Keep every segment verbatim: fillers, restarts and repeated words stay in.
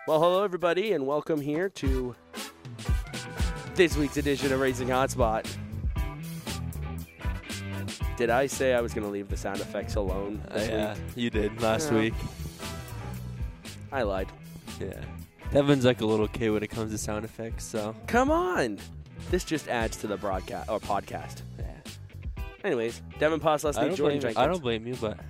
Well, hello, everybody, and welcome here to this week's edition of Racing Hotspot. Did I say I was going to leave the sound effects alone this uh, yeah, week? you did last Yeah. week. I lied. Yeah. Devin's like a little kid when it comes to sound effects, so. Come on! This just adds to the broadcast or podcast. Yeah. Anyways, Devin Postlesny, I don't, Jordan blame, Jenkins. I don't blame you, but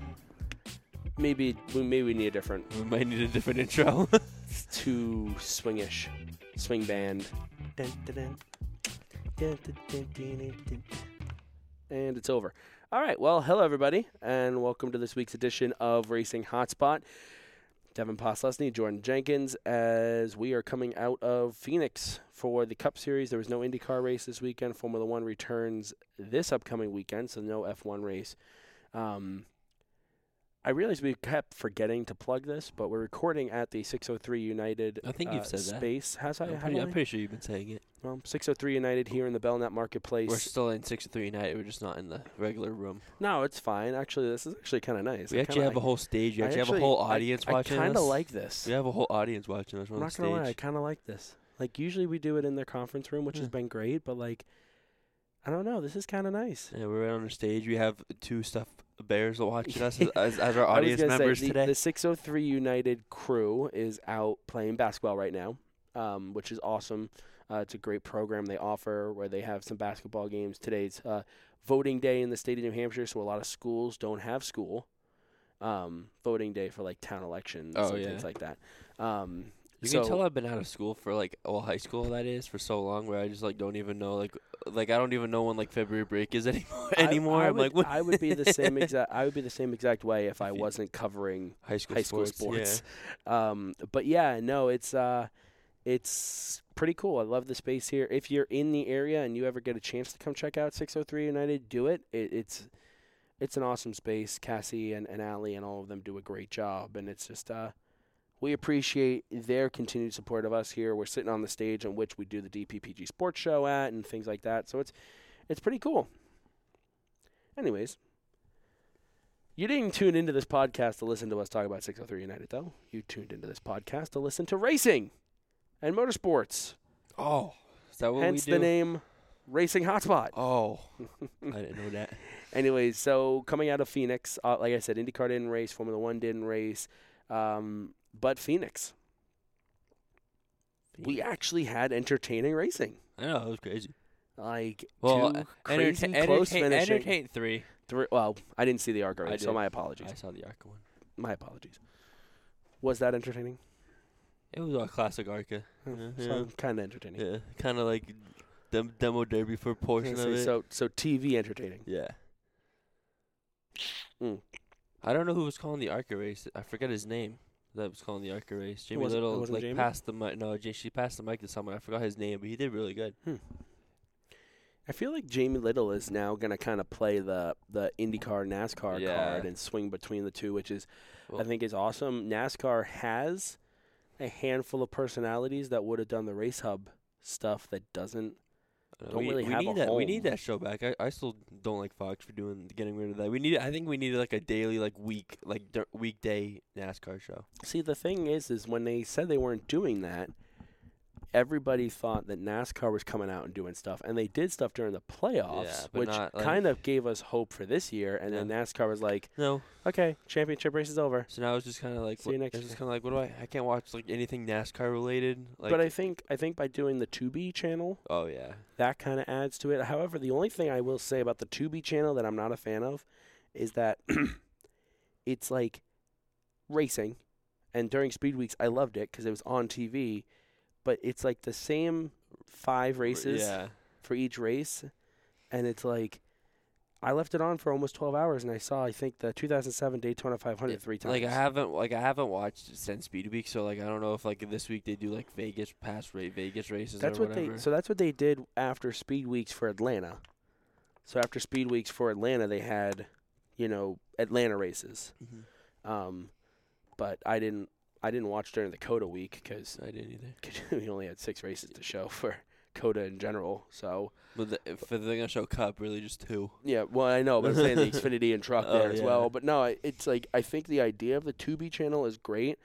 Maybe we maybe we need a different, we might need a different intro. too swingish, swing band. Dun, dun, dun. Dun, dun, dun, dun, dun, dun. And it's over. All right. Well, hello, everybody, and welcome to this week's edition of Racing Hotspot. Devin Postlesny, Jordan Jenkins, as we are coming out of Phoenix for the Cup Series. There was no IndyCar race this weekend. Formula One returns this upcoming weekend, so no F one race. Um, I realized we kept forgetting to plug this, but we're recording at the six oh three United I think you've uh, said that. space. Has I, I'm, have pretty, I? I'm pretty sure you've been saying it. Well, six oh three United here in the Belknap Marketplace. We're still in six oh three United. We're just not in the regular room. No, it's fine. Actually, this is actually kind of nice. We I actually kinda, have a whole stage. We I actually, actually- have a whole I- audience I, watching I kind of us. like this. We have a whole audience watching us I'm on the not going to lie. I stage. kind of like this. Like, usually we do it in their conference room, which Yeah. has been great, but, like, I don't know. This is kind of nice. Yeah, we're on the stage. We have two stuffed bears watching us as, as, as our I was audience gonna members say, the, today. The six oh three United crew is out playing basketball right now, um, which is awesome. Uh, it's a great program they offer where they have some basketball games. Today's uh, voting day in the state of New Hampshire, so a lot of schools don't have school. Um, voting day for like town elections Oh, and yeah. things like that. Um, You so can tell I've been out of school for like well high school that is for so long where I just like don't even know like like I don't even know when like February break is anymore I- anymore. I, I'm would, like what? I would be the same exact. I would be the same exact way if I If you- wasn't covering high school high school sports. sports. Um, but yeah, no, it's uh, it's pretty cool. I love the space here. If you're in the area and you ever get a chance to come check out six oh three United, do it. it it's it's an awesome space. Cassie and, and Allie and all of them do a great job, and it's just uh, we appreciate their continued support of us here. We're sitting on the stage on which we do the D P P G Sports Show at and things like that. So it's it's pretty cool. Anyways. You didn't tune into this podcast to listen to us talk about six oh three United, though. You tuned into this podcast to listen to racing and motorsports. Oh, is that what Hence we do? the name Racing Hotspot. Oh, I didn't know that. Anyways, so coming out of Phoenix, uh, like I said, IndyCar didn't race, Formula One didn't race, um, but Phoenix, we actually had entertaining racing. I know it was crazy. Like Well, two crazy entertain, close entertain, finishing. entertain three. Three, well, I didn't see the ARCA I race, so did. my apologies. I saw the Arca one. My apologies. Was that entertaining? It was a classic Arca. Oh, Yeah, so yeah. kind of entertaining. Yeah, kind of like dem- demo derby for a portion Say, of it. So, so T V entertaining. Yeah. Mm. I don't know who was calling the Arca race. I forget his name. That was calling the Arca race. Jamie wasn't- it Little wasn't like Jamie? passed the mic. No, J- she passed the mic to someone. I forgot his name, but he did really good. I feel like Jamie Little is now going to kind of play the the IndyCar NASCAR Yeah. card and swing between the two, which is I Well- think is awesome. NASCAR has a handful of personalities that would have done the race hub stuff that doesn't. Uh, Don't we, really we have need a that. We home. need that show back. I, I still don't like Fox for doing getting rid of that. We need. I think we needed like a daily, like week, like dur- weekday NASCAR show. See, the thing is, is when they said they weren't doing that, everybody thought that NASCAR was coming out and doing stuff, and they did stuff during the playoffs, Yeah, but which not, like- kind of gave us hope for this year. And then NASCAR was like, No. "Okay, championship race is over." So now it's just kind of like. See you what- next it's just year. kind of like, what do I? I can't watch like anything NASCAR related. Like, but I think I think by doing the Tubi channel, oh yeah. that kind of adds to it. However, the only thing I will say about the Tubi channel that I'm not a fan of is that it's like racing, and during Speed Weeks I loved it because it was on T V, but it's like the same five races Yeah. for each race, and it's like I left it on for almost twelve hours, and I saw I think the two thousand seven Daytona five hundred three times. Like I haven't like I haven't watched since Speed Week, so like I don't know if like this week they do like Vegas past rate Vegas races That's or what whatever. they. So that's what they did after Speed Weeks for Atlanta. So after Speed Weeks for Atlanta, they had, you know, Atlanta races. Mhm. Um, but I didn't. I didn't watch during the COTA week because I didn't either. we only had six races to show for COTA in general. So But the, for the thing I show Cup, really just two. yeah, well I know, but I'm saying the Xfinity and truck Oh, there as yeah. well. But no, I- it's like I think the idea of the Tubi channel is great.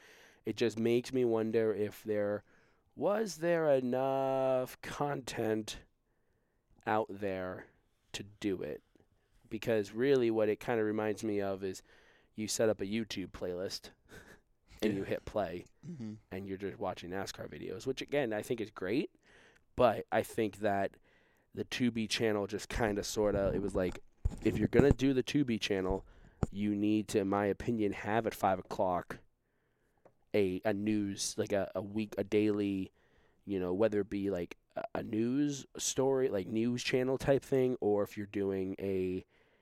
it just makes me wonder if there was there enough content out there to do it. Because really what it kind of reminds me of is you set up a YouTube playlist and you hit play Mm-hmm. and you're just watching NASCAR videos, which again I think is great, but I think that the Tubi channel just kind of sort of, it was like, if you're going to do the Tubi channel, you need to, in my opinion, have at five o'clock a a news, like a, a week, a daily, you know, whether it be like a, a news story, like news channel type thing, or if you're doing a,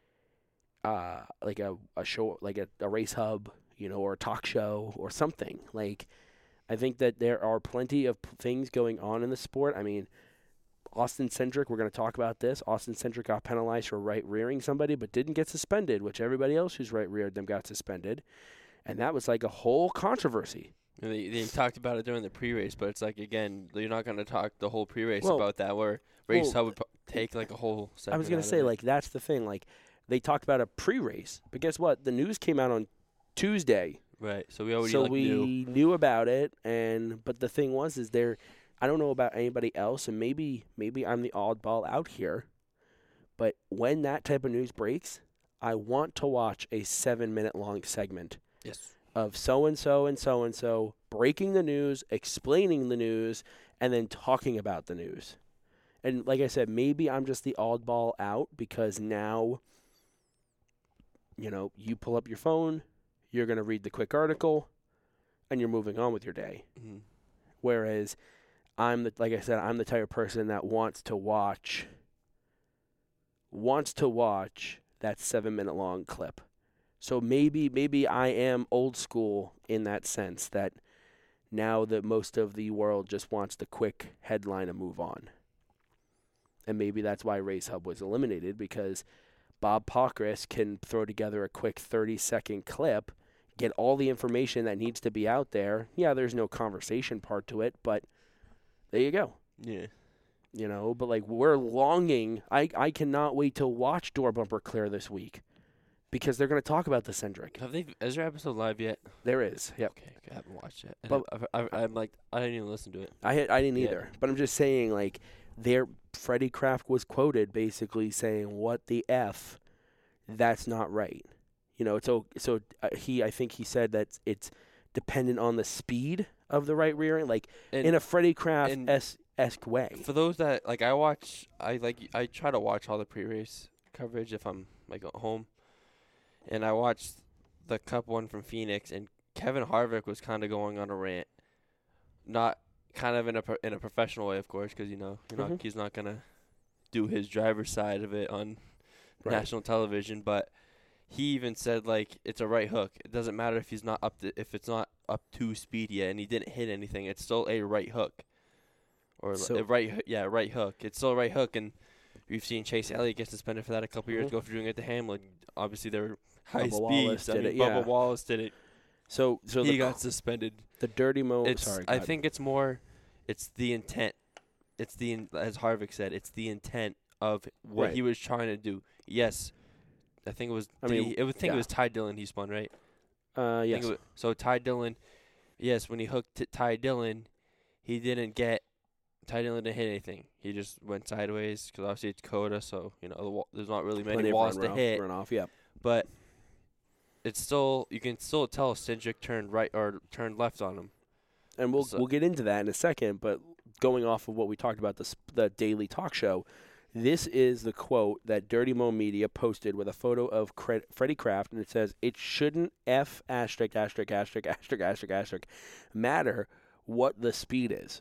uh, like a, a show, like a, a race hub, you know, or a talk show or something. Like, I think that there are plenty of p- things going on in the sport. I mean, Austin Cindric, we're going to talk about this. Austin Cindric got penalized for right-rearing somebody but didn't get suspended, which everybody else who's right-reared them got suspended. And that was like a whole controversy. And they, they talked about it during the pre-race, but it's like, again, you're not going to talk the whole pre-race Well- about that, where Race well, Hub would po- take like a whole segment I was going out to of say, it. like, that's the thing. Like, they talked about a pre-race, but guess what? The news came out on Tuesday. Right, so we already so like we knew. knew about it, and but the thing was, is there, I don't know about anybody else, and maybe maybe I'm the oddball out here, but when that type of news breaks, I want to watch a seven-minute long segment Yes. of so-and-so and so-and-so breaking the news, explaining the news, and then talking about the news. And like I said, maybe I'm just the oddball out because now, you know, you pull up your phone, you're going to read the quick article, and you're moving on with your day. Mm-hmm. Whereas I'm the, like I said, I'm the type of person that wants to watch, wants to watch that seven-minute long clip. So maybe maybe I am old school in that sense that now that most of the world just wants the quick headline and move on. And maybe that's why Race Hub was eliminated, because Bob Pockris can throw together a quick thirty-second clip, get all the information that needs to be out there. Yeah, there's no conversation part to it, but there you go. Yeah. You know, but like we're longing. I, I cannot wait to watch Door Bumper Clear this week because they're going to talk about the Cindric. Have they? Is there episode live yet? There is. Yep. Okay, okay, I haven't watched it. And But- I've, I've, I'm like, I didn't even listen to it. I had, I didn't Yeah. either, but I'm just saying, like, there, Freddie Kraft was quoted basically saying, "What the f? That's not right." You know, so so uh, he, I think he said that it's dependent on the speed of the right rearing, like And in a Freddie Kraft and- es- esque way. for those that like, I watch, I like, I try to watch all the pre-race coverage if I'm like at home, and I watched the Cup one from Phoenix, and Kevin Harvick was kind of going on a rant, not kind of in a pro- in a professional way, of course, because you know, you know, Mhm. he's not gonna do his driver's side of it on Right. national television, but he even said like it's a right hook. It doesn't matter if he's not up to if it's not up to speed yet, and he didn't hit anything. It's still a right hook, or li- So- a right hoo- yeah right hook. It's still a right hook, and we've seen Chase Elliott get suspended for that a couple years Mhm. ago for doing it to Hamlin. Obviously, they're high Bubba Wallace speeds. I did mean, it, Bubba yeah. Wallace did it. So so he the got suspended. the dirty mo. It's Sorry, I God. think it's more, it's the intent. It's the in, as Harvick said, it's the intent of what Right. he was trying to do. Yes, I think it was. I I mean, mean, it was think yeah. it was Ty Dillon he spun, right? Uh, I think yes. it was, so Ty Dillon, yes, when he hooked t- Ty Dillon, he didn't get. Ty Dillon didn't hit anything. He just went sideways because obviously it's Coda, so you know the wa- there's not really many Plenty of walls run to runoff- hit. Runoff, yeah. But it's still you can still tell Cindric turned right or turned left on him. And we'll So- we'll get into that in a second. But going off of what we talked about, the sp- the daily talk show, this is the quote that Dirty Mo Media posted with a photo of Cre- Freddie Kraft, and it says, "It shouldn't f asterisk asterisk asterisk asterisk asterisk asterisk matter what the speed is."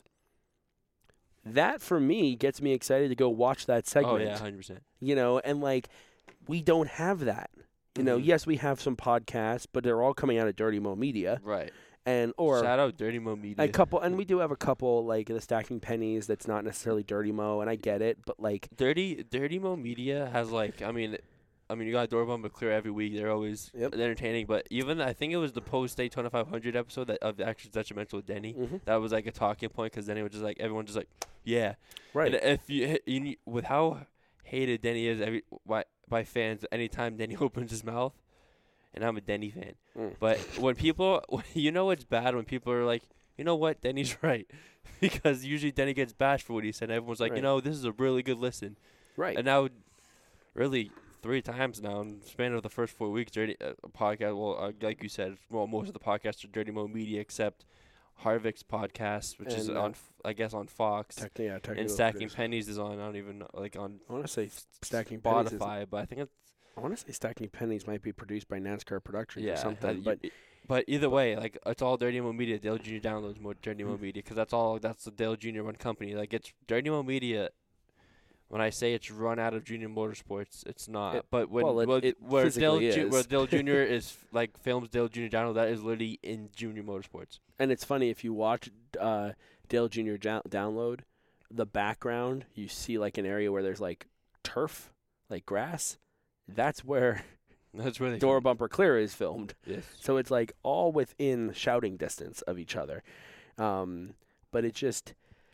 That for me gets me excited to go watch that segment. Oh yeah, hundred percent. You know, and like we don't have that. You know, Mhm. yes, we have some podcasts, but they're all coming out of Dirty Mo Media, Right. and or Shout out Dirty Mo Media. a couple, and we do have a couple like the Stacking Pennies. That's not necessarily Dirty Mo, and I get it, but like, Dirty Dirty Mo Media has like I mean, I mean you got Door Bumper Clear every week. They're always Yep. entertaining. But even I think it was the post Daytona five hundred episode that of Action Detrimental with Denny. mhm, That was like a talking point because Denny was just like everyone just like yeah. right, And if you, hit- you ne- with how hated Denny is every by by fans, anytime Denny opens his mouth, and I'm a Denny fan. Mm. But when people, you know, it's bad when people are like, you know what, Denny's right, because usually Denny gets bashed for what he said. And everyone's like, Right. you know, this is a really good listen. Right. And now, really, three times now in the span of the first four weeks, Dirty uh, podcast. Well, uh, like you said, well, most of the podcasts are Dirty Mo Media, except Harvick's podcast, which is And, uh, on, f- I guess, on Fox. Tec- yeah, technical And Stacking producer. Pennies is on. I don't even know, like on I want to say Stacking Pennies. Is, Spotify, but I think it's I want to say Stacking Pennies might be produced by NASCAR Productions yeah. or something. uh, But y- but either way, like it's all Dirty Mo Media. Dale Junior downloads more Dirty Mo Mm. Media because that's all. That's the Dale Junior run company. Like it's Dirty Mo Media. When I say it's run out of Junior Motorsports, it's not. It- but when well, it- well, it where Dale physically Ju- where is. Dale Junior is f- like films Dale Junior download, that is literally in Junior Motorsports. and it's funny if you watch uh, Dale Junior Ja- download the background, you see like an area where there's like turf, like grass. That's where That's where they Door film. Bumper Clear is filmed. Yes. So it's like all within shouting distance of each other. Um, but it just,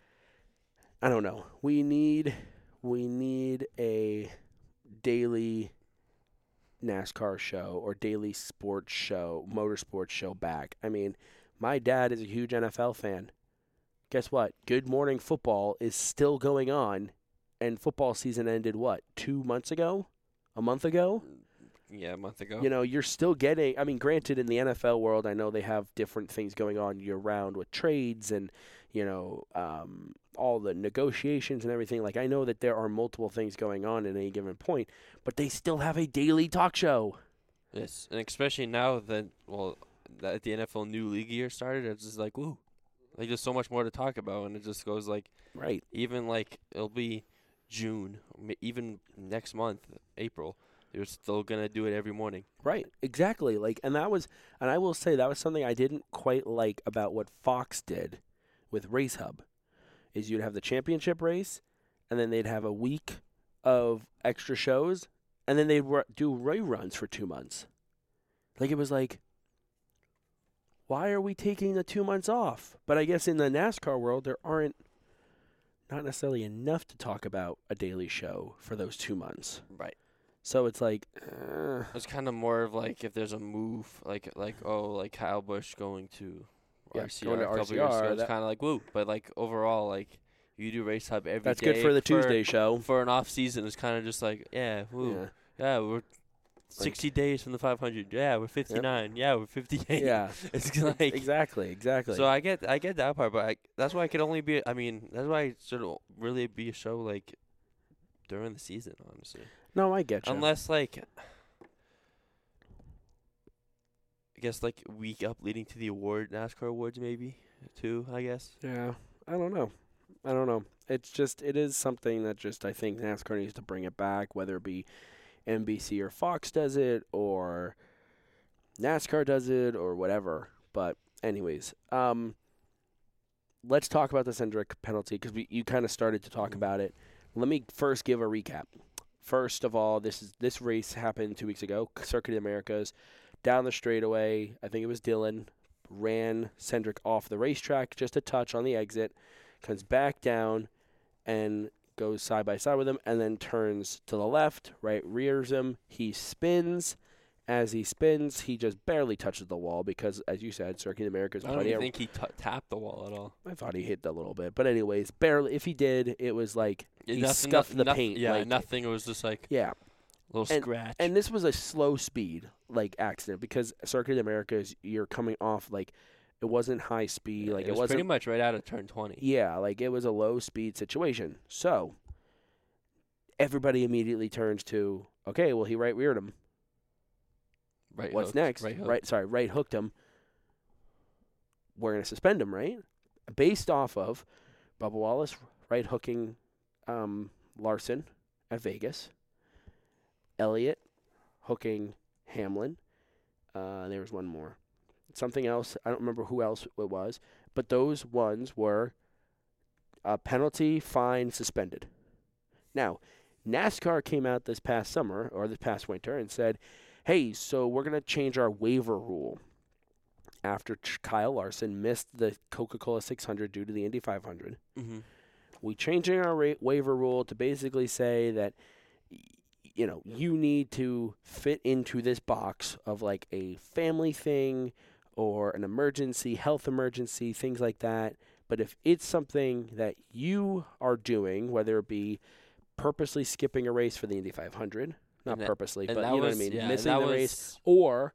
I don't know. We need, we need a daily NASCAR show or daily sports show, motorsports show back. I mean, my dad is a huge N F L fan. Guess what? Good Morning Football is still going on, and football season ended, what, two months ago? A month ago? Yeah, a month ago. You know, you're still getting, I mean, granted, in the N F L world, I know they have different things going on year round with trades and, you know, um, all the negotiations and everything. Like, I know that there are multiple things going on at any given point, but they still have a daily talk show. Yes, and especially now that well, that the N F L new league year started, it's just like woo, like there's so much more to talk about, and it just goes like Right. even like it'll be June, m- even next month, April. They're still gonna do it every morning. Right, exactly. Like, and that was, and I will say that was something I didn't quite like about what Fox did with Race Hub, is you'd have the championship race, and then they'd have a week of extra shows, and then they'd ru- do reruns for two months. Like, it was like, why are we taking the two months off? But I guess in the NASCAR world, there aren't not necessarily enough to talk about a daily show for those two months. Right. So it's like, uh, It's kind of more of like if there's a move, like like oh, like Kyle Busch going to Yeah, R C R going to a couple R C years R, ago. It's that- kind of like woo, but like overall, like you do Race Hub every day. that's good for the Tuesday show. For an off season, it's kind of just like yeah, woo, Yeah. yeah, we're sixty days from the five hundred. Yeah, we're fifty-nine. Yeah, we're fifty-eight. Yeah, It's like exactly, exactly. So I get I get that part, but I, that's why it could only be. I mean, that's why it should really be a show like during the season, honestly. no, I get you. Unless like, I guess like week up leading to the award NASCAR awards maybe too. I guess. yeah, I don't know. I don't know. It's just it is something that just I think NASCAR needs to bring it back, whether it be N B C or Fox does it or NASCAR does it or whatever. But anyways, um, let's talk about the Cindric penalty because we you kind of started to talk Mhm. about it. Let me first give a recap. First of all, this is this race happened two weeks ago. Circuit of the Americas, down the straightaway. I think it was Dylan ran Cindric off the racetrack just a touch on the exit, comes back down, and goes side by side with him, and then turns to the left. Right rears him. He spins. As he spins, he just barely touches the wall because, as you said, Circuit of the Americas. I don't plenty even of- think he t- tapped the wall at all. I thought he hit a little bit, but anyways, barely. If he did, it was like Yeah, he nothing- scuffed nothing- the nothing- paint. Yeah, like, nothing. It was just like Yeah, a little scratch. and this was a slow speed like accident because Circuit of the Americas, you're coming off like it wasn't high speed, Yeah, like it it, was wasn't. pretty much right out of turn twenty. Yeah, like it was a low speed situation. So everybody immediately turns to okay, well he right reared him. Right. What's hooked, next? Right. hooked. Right, sorry, right hooked him. We're gonna suspend him, right? Based off of Bubba Wallace right hooking um, Larson at Vegas, Elliott hooking Hamlin. Uh, there was one more, something else. I don't remember who else it was, but those ones were a penalty, fine, suspended. Now, NASCAR came out this past summer or this past winter and said, hey, so we're going to change our waiver rule after Ch- Kyle Larson missed the Coca-Cola six hundred due to the Indy five hundred. Mm-hmm. We changing our ra- waiver rule to basically say that y- you know, you need to fit into this box of like a family thing or an emergency, health emergency, things like that. But if it's something that you are doing, whether it be purposely skipping a race for the Indy five hundred, not that, purposely, but you that know was, what I mean, yeah, missing the was, race, or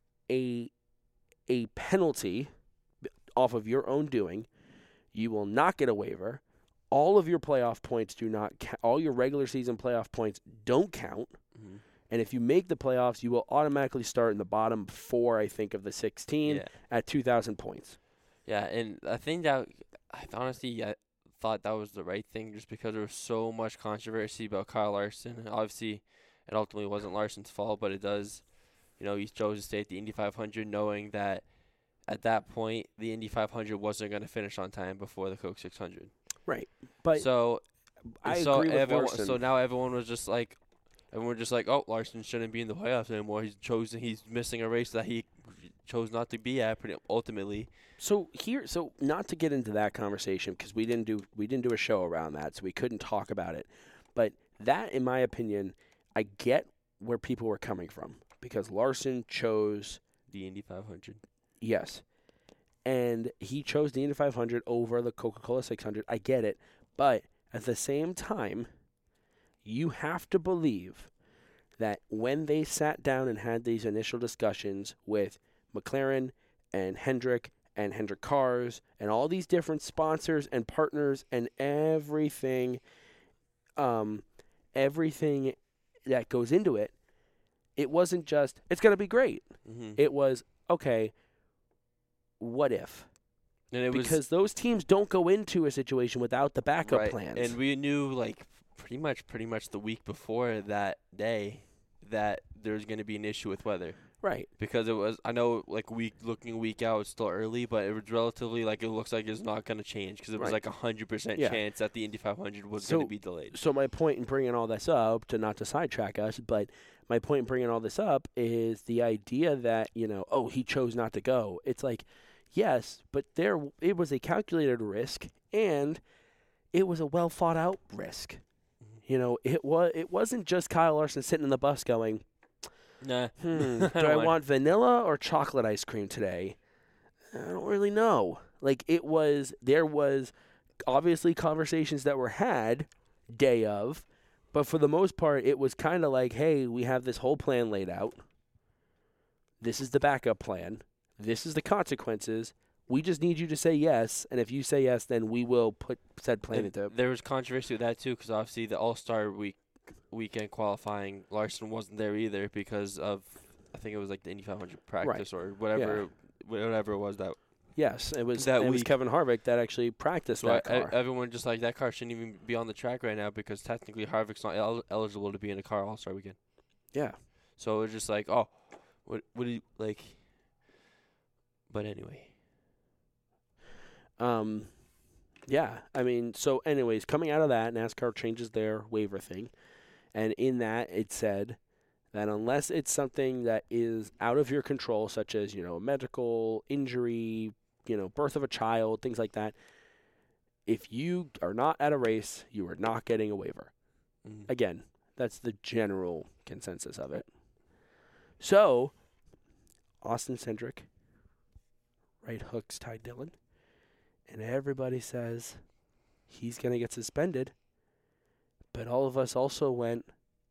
a a penalty off of your own doing, you will not get a waiver. All of your playoff points do not ca- all your regular season playoff points don't count. Mm-hmm. And if you make the playoffs, you will automatically start in the bottom four, I think, of the sixteen yeah. at two thousand points. Yeah, and I think that I honestly I thought that was the right thing just because there was so much controversy about Kyle Larson. And obviously, it ultimately wasn't Larson's fault, but it does. You know, he chose to stay at the Indy five hundred knowing that at that point, the Indy five hundred wasn't going to finish on time before the Coke six hundred. Right. But so I so agree with everyone, Larson. So now everyone was just like, everyone was just like, oh, Larson shouldn't be in the playoffs anymore. He's chosen. He's missing a race that he chose not to be at. Pretty ultimately. So here, so not to get into that conversation because we didn't do we didn't do a show around that, so we couldn't talk about it. But that, in my opinion, I get where people were coming from because Larson chose the Indy five hundred. Yes. And he chose the Indy five hundred over the Coca-Cola six hundred. I get it. But at the same time, you have to believe that when they sat down and had these initial discussions with McLaren and Hendrick and Hendrick Cars and all these different sponsors and partners and everything, um, everything that goes into it, it wasn't just, it's going to be great. Mm-hmm. It was, okay, what if? And it because was, those teams don't go into a situation without the backup right. plans. And we knew, like, pretty much pretty much the week before that day that there's going to be an issue with weather. Right. Because it was, I know, like, week looking week out, it's still early, but it was relatively, like, it looks like it's not going to change because it was, right. like, a one hundred percent yeah. chance that the Indy five hundred was so, going to be delayed. So my point in bringing all this up, to not to sidetrack us, but my point in bringing all this up is the idea that, you know, oh, he chose not to go. It's like, yes, but there it was a calculated risk, and it was a well-thought-out risk. Mm-hmm. You know, it was it wasn't just Kyle Larson sitting in the bus going, Nah. Hmm, do I, I want, want vanilla or chocolate ice cream today? I don't really know. Like, it was, there was obviously conversations that were had day of, but for the most part, it was kind of like, hey, we have this whole plan laid out. This is the backup plan. This is the consequences. We just need you to say yes, and if you say yes, then we will put said plan and into. There was controversy with that too, because obviously the All-Star week weekend qualifying, Larson wasn't there either because of, I think it was like the Indy five hundred practice right. or whatever, yeah. whatever it was that. Yes, it was. That it week. was Kevin Harvick that actually practiced so that I, car. Everyone just like that car shouldn't even be on the track right now because technically Harvick's not el- eligible to be in a car All-Star weekend. Yeah. So it was just like, oh, what, what do you like? But anyway. Um, yeah, I mean, so anyways, coming out of that, NASCAR changes their waiver thing. And in that, it said that unless it's something that is out of your control, such as, you know, a medical injury, you know, birth of a child, things like that, if you are not at a race, you are not getting a waiver. Mm. Again, that's the general consensus of it. So, Austin Cindric, right hooks Ty Dillon, and everybody says he's going to get suspended. But all of us also went,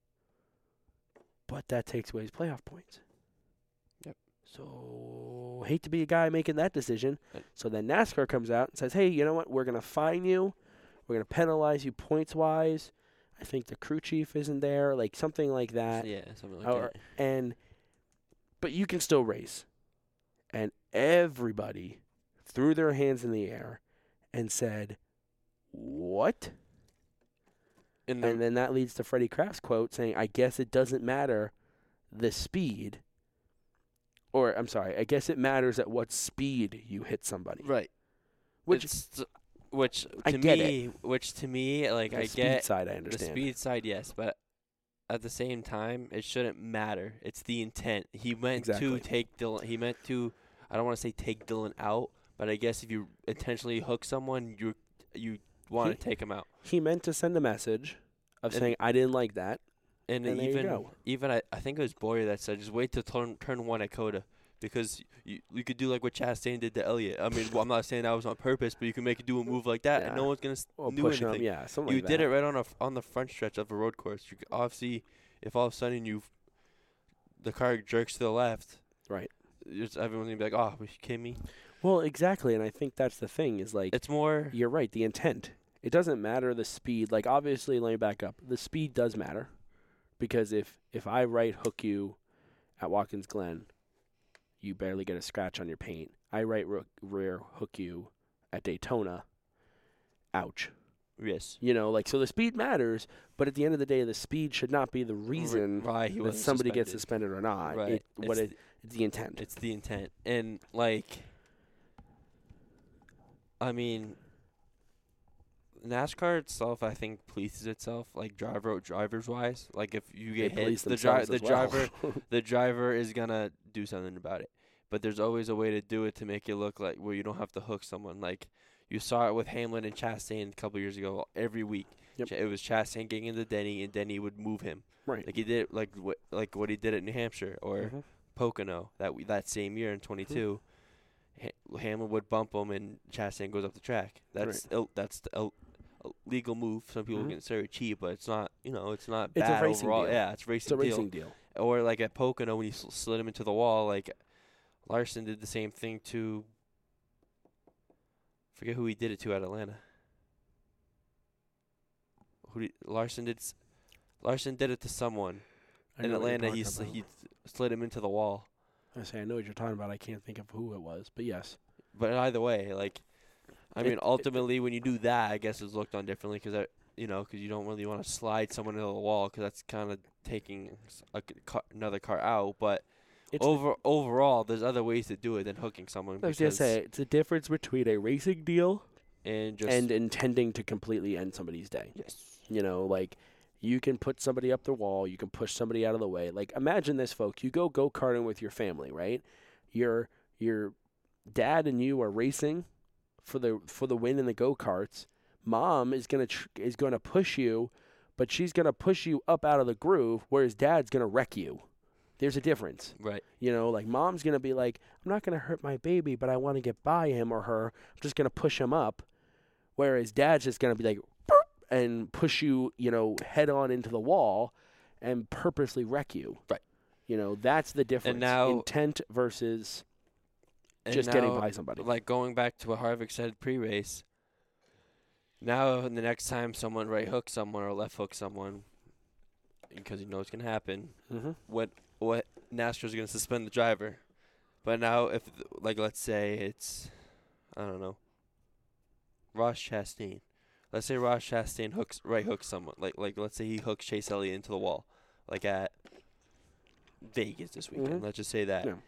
but that takes away his playoff points. Yep. So, hate to be a guy making that decision. Right. So then NASCAR comes out and says, hey, you know what? We're going to fine you. We're going to penalize you points-wise. I think the crew chief isn't there, like something like that. Yeah, something like or, that. And, but you can still race. And everybody threw their hands in the air and said, what? And, the, and then that leads to Freddie Kraft's quote saying, I guess it doesn't matter the speed. Or, I'm sorry, I guess it matters at what speed you hit somebody. Right. Which, it's, which to I get me, it. which to me, like, the I speed get side, I understand. The speed side, yes, but at the same time, it shouldn't matter. It's the intent. He meant exactly. to take Dillon. He meant to, I don't want to say take Dillon out, but I guess if you intentionally hook someone, you you want to take him out. He meant to send a message of and saying, I didn't like that. And, And there you even go. even I, I think it was Boyer that said just wait to turn turn one at Coda, because you you could do like what Chastain did to Elliott. I mean, well, I'm not saying that was on purpose, but you can make it do a move like that, and no Yeah. one's gonna s- Or do push 'em, anything. yeah, something You like did that. it right on a f- on the front stretch of a road course. You could obviously, if all of a sudden you the car jerks to the left, Right. Just everyone's gonna be like, "Oh, are you kidding me?" Well, exactly, and I think that's the thing is like It's more. you're right, the intent. It doesn't matter the speed. Like obviously, let me back up. The speed does matter because if if I right hook you at Watkins Glen, you barely get a scratch on your paint. I right ro- rear hook you at Daytona. Ouch. Yes. You know, like so the speed matters, but at the end of the day, the speed should not be the reason Right, he that wasn't somebody gets suspended. suspended or not. Right. It, what It's it, it's the intent. It's the intent. And, like, I mean, NASCAR itself, I think, polices itself, like, driver drivers-wise. Like, if you get They police hit, the, dri- themselves the as well. driver the driver is going to do something about it. But there's always a way to do it to make it look like where you don't have to hook someone. Like, you saw it with Hamlin and Chastain a couple years ago. Every week, Yep. Ch- it was Chastain getting into Denny, and Denny would move him. Right. Like he did, like what, like what he did at New Hampshire or Mhm. Pocono that we, that same year in twenty-two. Ha- Hamlin would bump him, and Chastain goes up the track. That's Right. Ill, that's the Ill, legal move. Some people Mhm. consider it cheap, but it's not. You know, it's not It's a bad racing overall. deal. Yeah, it's a It's racing a deal. racing deal. Or like at Pocono when he sl- slid him into the wall. Like Larson did the same thing to. Forget who he did it to at Atlanta. Who did, Larson did. s- Larson did it to someone I in know what you're Atlanta. He talking sl- about. he slid him into the wall. I say I know what you're talking about. I can't think of who it was, but yes. But either way, like, I It- mean, it- ultimately, when you do that, I guess it's looked on differently because, you know, because you don't really want to slide someone into the wall because that's kind of taking s- a c- car, another car out. But It's over overall, there's other ways to do it than hooking someone. I was gonna because- say it's a difference between a racing deal and just and intending to completely end somebody's day. yes, You know, like you can put somebody up the wall, you can push somebody out of the way. Like imagine this, folks. You go go karting with your family, right? Your your dad and you are racing for the for the win in the go karts. Mom is gonna tr- is gonna push you, but she's gonna push you up out of the groove, whereas dad's gonna wreck you. There's a difference. right, You know, like mom's going to be like, I'm not going to hurt my baby, but I want to get by him or her. I'm just going to push him up. Whereas dad's just going to be like, "Burp," and push you, you know, head on into the wall and purposely wreck you. Right. You know, that's the difference. now- Intent versus and just getting now, by somebody. Like going back to what Harvick said pre-race. Now, the next time someone right hooks someone or left hooks someone, because you know it's gonna happen. Mm-hmm. what what NASCAR's going to suspend the driver. But now if th- like let's say it's I don't know. Ross Chastain. Let's say Ross Chastain hooks right hooks someone. Like like let's say he hooks Chase Elliott into the wall like at Vegas this weekend. Mhm. Let's just say that. Yeah.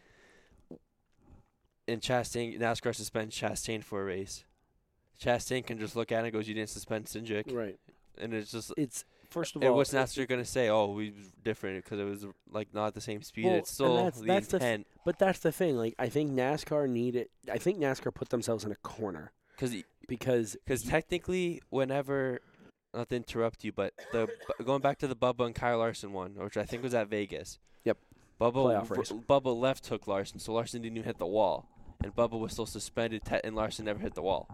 And Chastain NASCAR suspends Chastain for a race. Chastain can just look at it and goes, "You didn't suspend Sinjik." Right. And it's just It's, first of and all, what's NASCAR going to say? Oh, we was different because it was like not the same speed. Well, It's and still that's- the that's the f- intent. but that's the thing. Like, I think NASCAR needed, I think NASCAR put themselves in a corner Because because Because technically, whenever, not to interrupt you, but the bu- going back to the Bubba and Kyle Larson one, which I think was at Vegas. Yep. Bubba Playoff r- race. Bubba left hook Larson, so Larson didn't even hit the wall, and Bubba was still suspended, te- and Larson never hit the wall.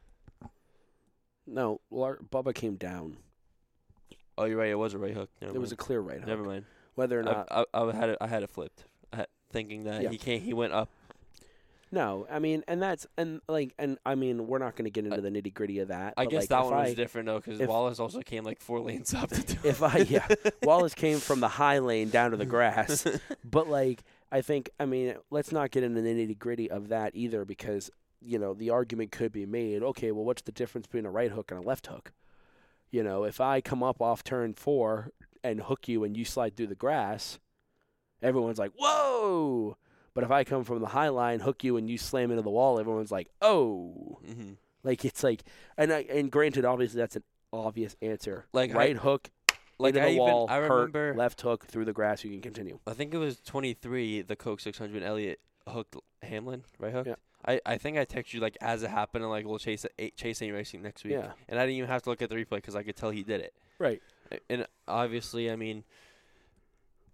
no, Lar- Bubba came down. Oh, you're right. It was a right hook. Never It was a mind. clear right hook. Never mind. Whether or not, I, I, I had it. I had it flipped. I had, thinking that Yeah. he can't. He went up. no, I mean, and that's and like, and I mean, we're not going to get into the nitty gritty of that. I but, guess like, that if one was I, different though, because if- Wallace also came like four lanes up. To do If I, yeah, Wallace came from the high lane down to the grass, but like, I think, I mean, let's not get into the nitty gritty of that either, because you know the argument could be made. Okay, well, what's the difference between a right hook and a left hook? You know, if I come up off turn four and hook you and you slide through the grass, everyone's like, whoa. But if I come from the high line, hook you, and you slam into the wall, everyone's like, oh. hmm Like, it's like, and I, and granted, obviously, that's an obvious answer. Like, I- right hook, Like into I the even wall, I hurt, remember. left hook, through the grass, you can continue. I think it was twenty-three, the Coke six hundred, Elliott hooked Hamlin, right hooked? Yeah. I, I think I texted you, like, as it happened, and, like, we'll chase it, chase ain't racing next week. Yeah. And I didn't even have to look at the replay because I could tell he did it. Right. A- And obviously, I mean,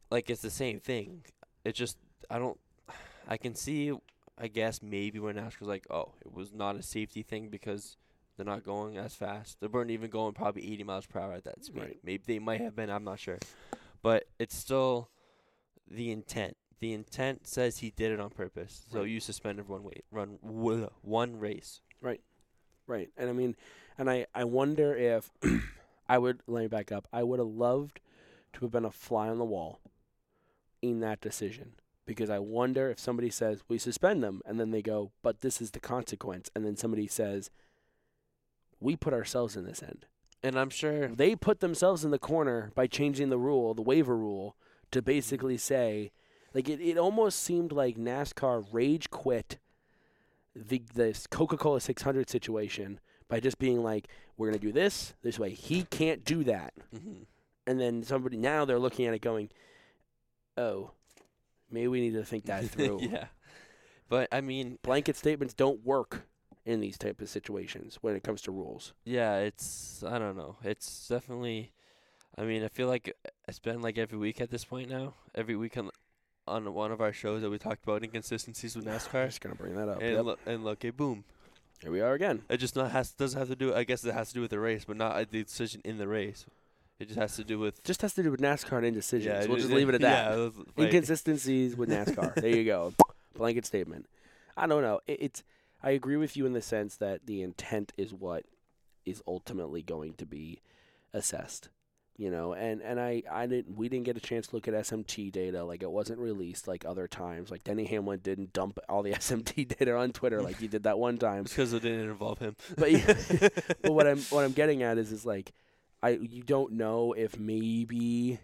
like it's the same thing. It's just I don't. I can see. I guess maybe where NASCAR's like, oh, it was not a safety thing because they're not going as fast. They weren't even going probably eighty miles per hour at that speed. Right. Maybe they might have been. I'm not sure, but it's still the intent. The intent says he did it on purpose. So Right. you suspended one weight, run w- one race. Right. And I mean, and I, I wonder if I would, let me back up. I would have loved to have been a fly on the wall in that decision because I wonder if somebody says, we suspend them, and then they go, but this is the consequence. And then somebody says, we put ourselves in this end. And I'm sure They put themselves in the corner by changing the rule, the waiver rule, to basically say, like it, it almost seemed like NASCAR rage quit the this Coca-Cola six hundred situation by just being like, we're going to do this this way. He can't do that. mhm. And then somebody, now they're looking at it going, oh, maybe we need to think that through. yeah. But I mean, Blanket statements don't work in these type of situations when it comes to rules. yeah, it's I don't know. It's definitely. I mean, I feel like it's been like every week at this point now. Every week on on one of our shows that we talked about inconsistencies with I'm NASCAR, just going to bring that up. and Yep. look and look, hey, boom. Here we are again. It just not has doesn't have to do. I guess it has to do with the race, but not uh, the decision in the race. It just has to do with. Just has to do with NASCAR and indecisions. Yeah, we'll it- just it- leave it at that. Yeah, it was- right. Inconsistencies with NASCAR. There you go. Blanket statement. I don't know. It, it's. I agree with you in the sense that the intent is what is ultimately going to be assessed. You know, and, and I, I didn't we didn't get a chance to look at S M T data, like it wasn't released like other times. Like Denny Hamlin didn't dump all the S M T data on Twitter like he did that one time. because it didn't involve him. But yeah, but what I'm what I'm getting at is is like I you don't know if maybe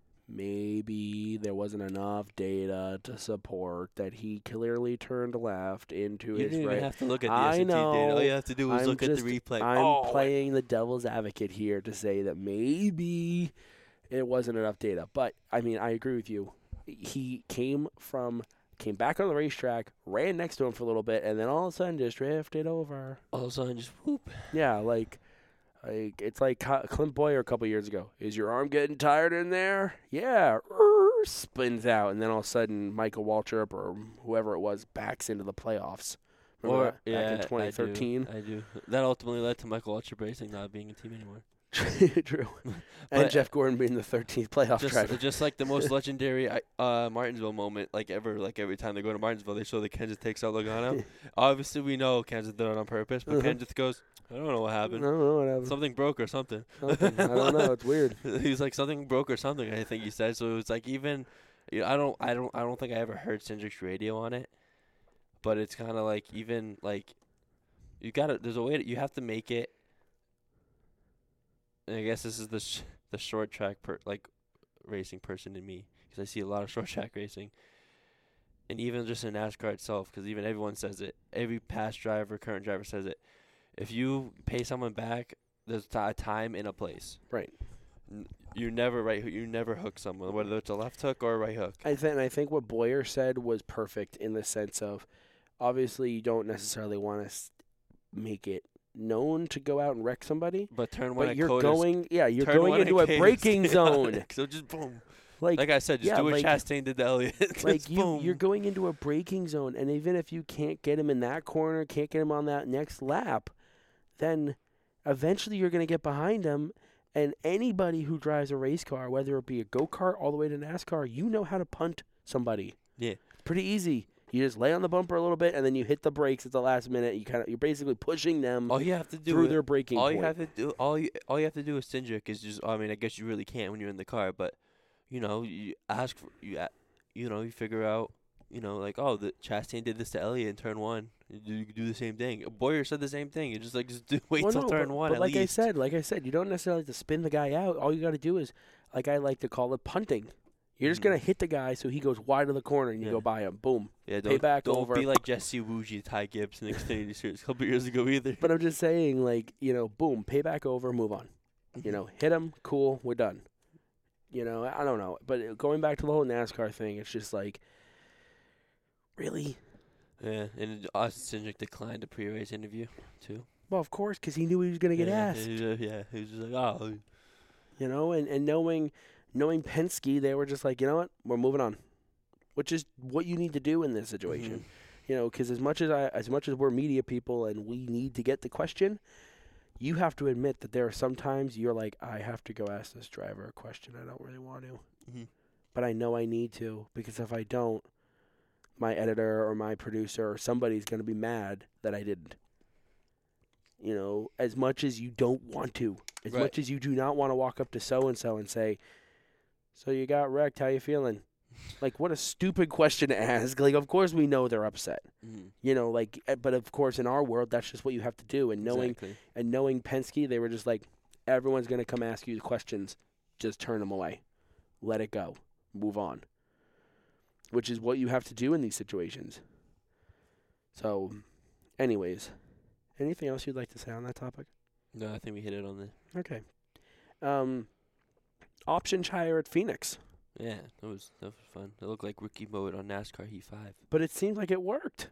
maybe there wasn't enough data to support that he clearly turned left into You his didn't right. even have to look at the I S M T data. All know. you have to do is I'm look just- at the replay. I'm oh, playing the devil's advocate here to say that maybe it wasn't enough data. But I mean, I agree with you. He came from came back on the racetrack, ran next to him for a little bit, and then all of a sudden just drifted over. all of a sudden, just whoop. Yeah, like, like it's like Co- Clint Boyer a couple years ago. Is your arm getting tired in there? Yeah, er, spins out, and then all of a sudden Michael Waltrip or whoever it was backs into the playoffs. Remember Or that? Back yeah, in twenty thirteen. I do, I do. That ultimately led to Michael Waltrip Racing not being a team anymore. True. And But- Jeff Gordon being the thirteenth playoff Just, driver. just like the most legendary uh, Martinsville moment, like ever, like every time they go to Martinsville, they show that Kenseth takes out Logano. Obviously, we know Kenseth did it on purpose, but Uh-huh. Kenseth goes, "I don't know what I happened. don't know what happened. Something broke or something." Something. I don't know. It's weird. He's like, "Something broke or something." I think he said. So it was like even, you know, I don't, I don't, I don't think I ever heard Cindric's radio on it, but it's kind of like even like, you gotta. There's a way that you have to make it. And I guess this is the sh- the short track per like racing person in me, because I see a lot of short track racing, and even just in NASCAR itself, because even everyone says it. Every past driver, current driver says it. If you pay someone back, there's t- a time and a place. Right. N- You never right. hoo- You never hook someone, whether it's a left hook or a right hook. I think. I think what Boyer said was perfect in the sense of, obviously, you don't necessarily want to s- make it known to go out and wreck somebody, But turn one but at you're Coda's- going. Yeah, you're turn going one into at a Cade's braking chaotic, zone. So just boom. Like, Like I said, just yeah, do what like- Chastain did to Elliott. Just like you, boom. you're going into a braking zone, and even if you can't get him in that corner, can't get him on that next lap, then eventually you're going to get behind him. And anybody who drives a race car, whether it be a go kart all the way to NASCAR, you know how to punt somebody. Yeah. Pretty easy. You just lay on the bumper a little bit, and then you hit the brakes at the last minute. You kind of you're basically pushing them All you have to do through is- their braking all point. you have to do all you all you have to do with Cindric is just I mean I guess you really can't when you're in the car, but you know you ask for you a- you know you figure out you know like oh the Chastain did this to Elliott in turn one, you do, you do the same thing. Boyer said the same thing. You just like just do, wait Well, till no, turn but, one But at like I least. said, like I said, you don't necessarily have to spin the guy out. All you got to do is, like I like to call it punting. You're just Mhm. gonna hit the guy so he goes wide of the corner and you Yeah. go by him. Boom. yeah, don't, payback don't over. be like Jesse Wuji, Ty Gibbs in the Xfinity Series a couple years ago either. But I'm just saying, like you know, boom, payback over, move on. Mm-hmm. You know, hit him, cool, we're done. You know, I don't know, but going back to the whole NASCAR thing, it's just like, really? Yeah, and Austin Cindric declined a pre-race interview too. Well, of course, because he knew he was gonna get yeah, asked. he was, uh, yeah, he was just like, oh, You know, and, and knowing knowing Penske, they were just like, you know what, we're moving on, which is what you need to do in this situation. Mhm. You know, because as much as I, as much as we're media people and we need to get the question, you have to admit that there are sometimes you're like, I have to go ask this driver a question. I don't really want to, Mm-hmm. but I know I need to, because if I don't, my editor or my producer or somebody's going to be mad that I didn't. You know, as much as you don't want to, as Right. much as you do not want to walk up to so-and-so and say, so you got wrecked, how you feeling? Like, what a stupid question to ask. Like, of course we know they're upset. Mm-hmm. You know, like, eh, but of course in our world, that's just what you have to do. And knowing, Exactly. and knowing Penske, they were just like, everyone's going to come ask you the questions. Just turn them away. Let it go. Move on. Which is what you have to do in these situations. So, anyways, anything else you'd like to say on that topic? No, I think we hit it on the. Okay. Um, option hire at Phoenix. Yeah, that was that was fun. It looked like rookie mode on NASCAR Heat Five. But it seemed like it worked.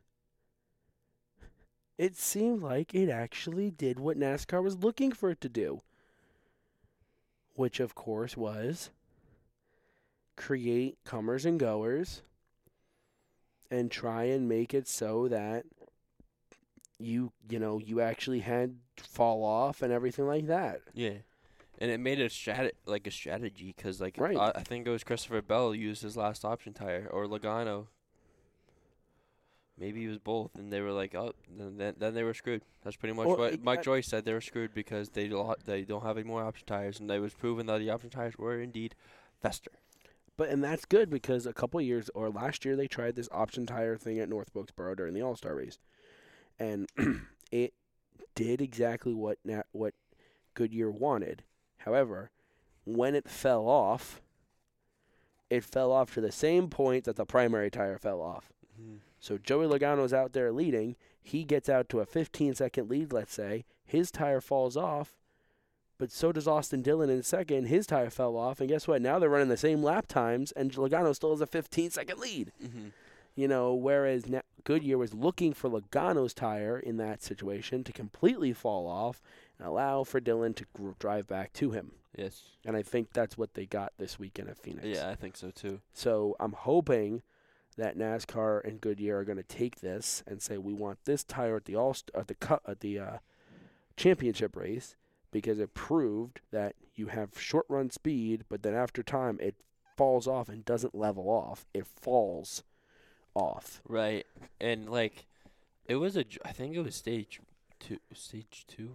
It seemed like it actually did what NASCAR was looking for it to do. Which, of course, was create comers and goers and try and make it so that you, you know, you actually had fall off and everything like that. Yeah, and it made it a strat like a strategy because like Right. I, I think it was Christopher Bell used his last option tire or Logano. Maybe it was both, and they were like, oh, then then, then they were screwed. That's pretty much Well, what it- Mike I- Joyce said. They were screwed because they don't they don't have any more option tires, and it was proven that the option tires were indeed faster. But and that's good because a couple of years or last year they tried this option tire thing at North Wilkesboro during the All-Star race, and it did exactly what na- what Goodyear wanted. However, when it fell off, it fell off to the same point that the primary tire fell off. Mm-hmm. So Joey Logano's out there leading. He gets out to a fifteen-second lead, let's say. His tire falls off, but so does Austin Dillon in second. His tire fell off, and guess what? Now they're running the same lap times, and Logano still has a fifteen-second lead. Mm-hmm. You know, whereas na- Goodyear was looking for Logano's tire in that situation to completely fall off and allow for Dillon to gr- drive back to him. Yes. And I think that's what they got this weekend at Phoenix. Yeah, I think so too. So I'm hoping that NASCAR and Goodyear are going to take this and say we want this tire at the all at the cu- at the uh, championship race because it proved that you have short run speed, but then after time it falls off and doesn't level off. It falls off. Right, and like, it was a. j- I think it was stage two. Stage two.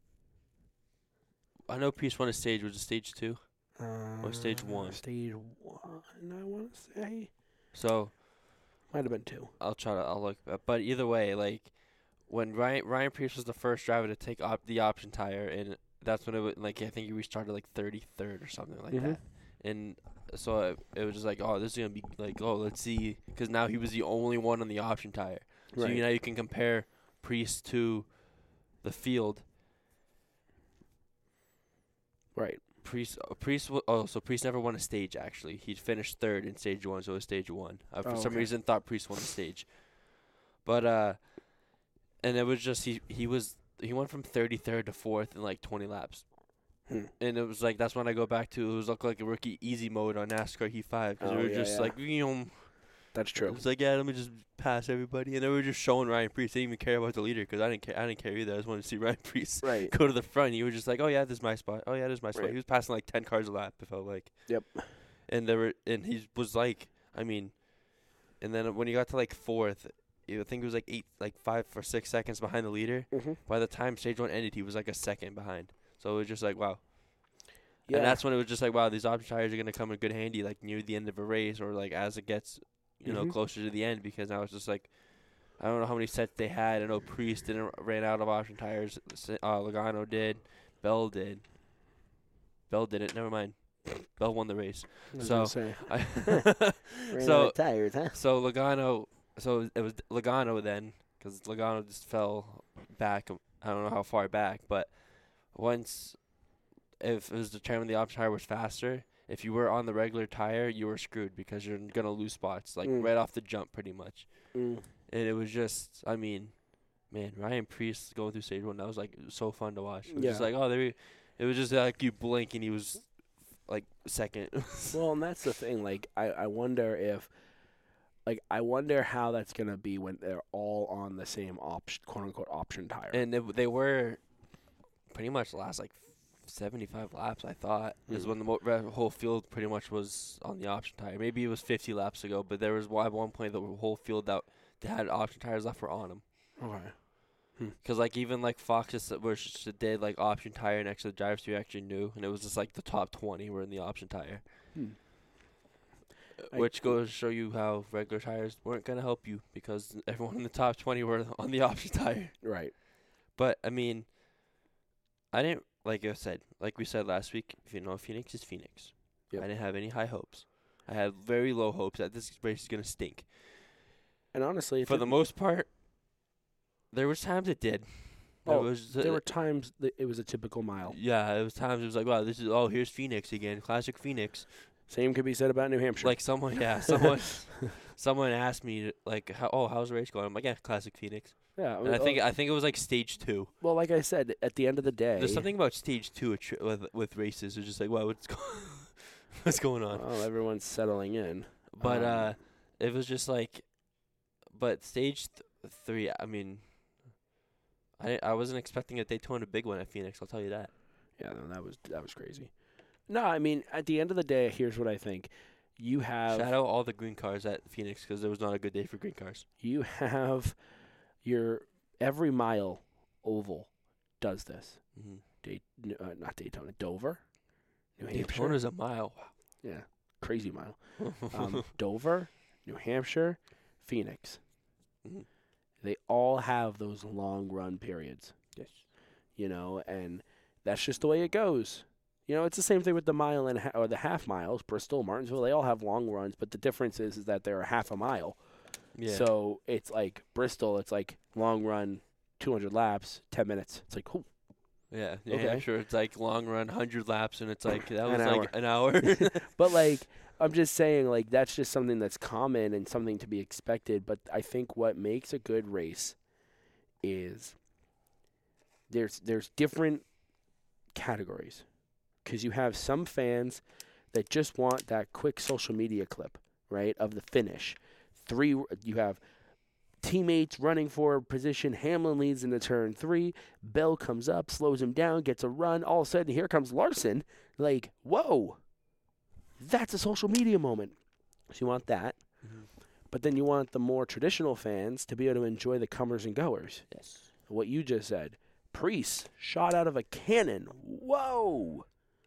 I know Priest won a stage. Was it stage two? Uh, Or stage one. Stage one, I want to say. So Might have been two. I'll try to. I'll look. uh, But either way, like when Ryan Ryan Priest was the first driver to take op- the option tire, and that's when it was like I think he restarted like thirty-third or something like Mhm. that. And so it, it was just like, oh, this is gonna be like, oh, let's see, because now he was the only one on the option tire. So Right. you know you can compare Priest to the field. Right. Priest, uh, Priest. wa- Oh, so Priest never won a stage. Actually, he finished third in stage one, so it was stage one. I, for Oh, some okay. reason, thought Priest won the stage, but uh, and it was just he he was he went from thirty-third to fourth in like twenty laps, Hmm. and it was like that's when I go back to it was look like a rookie easy mode on NASCAR Heat Five because Oh, it was yeah, just yeah. like you know That's it true. was like yeah let me just pass everybody, and they were just showing Ryan Priest. They didn't even care about the leader because I didn't care. I didn't care either. I just wanted to see Ryan Priest Right. go to the front. He was just like, oh yeah, this is my spot. Oh yeah, this is my spot. Right. He was passing like ten cars a lap. It felt like. Yep. And there were, and he was like, I mean, and then when he got to like fourth, I think it was like eight, like five or six seconds behind the leader. Mm-hmm. By the time stage one ended, he was like a second behind. So it was just like wow. Yeah. And that's when it was just like wow, these option tires are gonna come in good handy like near the end of a race or like as it gets, you know, Mhm. closer to the end because now it's just like. I don't know how many sets they had. I know Priest didn't ran out of option tires. S- Uh, Logano did. Bell did. Bell didn't. Never mind. Bell won the race. I was so- gonna say. I Ran so out of tires, huh? so Logano. So it was Logano then, because Logano just fell back. I don't know how far back, but once if it was determined the option tire was faster, if you were on the regular tire, you were screwed because you're gonna lose spots like Mm. right off the jump, pretty much. Mm. And it was just, I mean, man, Ryan Priest going through stage one, that was like so fun to watch. It was just Yeah. like, oh, there, he- it was just like you blink and he was like second. Well, and that's the thing. Like, I, I wonder if, like, I wonder how that's gonna be when they're all on the same option, quote unquote, option tire. And they, they were pretty much last like seventy-five laps, I thought, is Mhm. when the mo- re- whole field pretty much was on the option tire. Maybe it was fifty laps ago, but there was one, at one point the whole field that they had option tires left were on them. Okay. Because, like, even, like, Fox's which did, like, option tire next to the drivers who actually knew, and it was just, like, the top twenty were in the option tire. Hmm. I- Which goes to show you how regular tires weren't going to help you because everyone in the top twenty were on the option tire. Right. But, I mean, I didn't, like I said, like we said last week, if you know Phoenix is Phoenix. Yep. I didn't have any high hopes. I had very low hopes that this race is going to stink. And honestly, it For the didn't. most part, there was times it did. There Oh, was there were times that it was a typical mile. Yeah, it was times it was like, wow, this is oh, here's Phoenix again, classic Phoenix. Same could be said about New Hampshire. Like someone, yeah, someone, someone asked me like, how, oh, how's the race going? I'm like, yeah, classic Phoenix. yeah, And I think I think it was like stage two. well, like I said, at the end of the day, There's something about stage two at tri- with with races. It's just like, wow, what's go- what's going on? well, everyone's settling in. But um, uh, it was just like, but stage th- three. I mean, I I wasn't expecting a Daytona big one at Phoenix. I'll tell you that. Yeah, no, that was that was crazy. No, I mean, at the end of the day, here's what I think: you have Shout out all the green cars at Phoenix because there was not a good day for green cars. you have your every mile oval does this. Mm-hmm. Day, uh, not Daytona, Dover, New Hampshire. Daytona's a mile. Yeah, crazy mile. Um, Dover, New Hampshire, Phoenix. Mhm. They all have those long run periods. Yes. You know, and that's just the way it goes. You know, it's the same thing with the mile and ha- or the half miles. Bristol, Martinsville, they all have long runs, but the difference is, is that they're a half a mile. Yeah. So it's like Bristol, it's like long run, two hundred laps, ten minutes. It's like, cool. yeah. Yeah. okay. I'm sure it's like long run, hundred laps, and it's like that An was hour. like an hour. But like, I'm just saying, like, that's just something that's common and something to be expected. But I think what makes a good race is there's there's different categories. Because you have some fans that just want that quick social media clip, right, of the finish. Three, you have teammates running for position. Hamlin leads into turn three. Bell comes up, slows him down, gets a run. All of a sudden, here comes Larson. Like, whoa, that's a social media moment. So you want that. Mhm. But then you want the more traditional fans to be able to enjoy the comers and goers. Yes. What you just said. Priest shot out of a cannon. Whoa.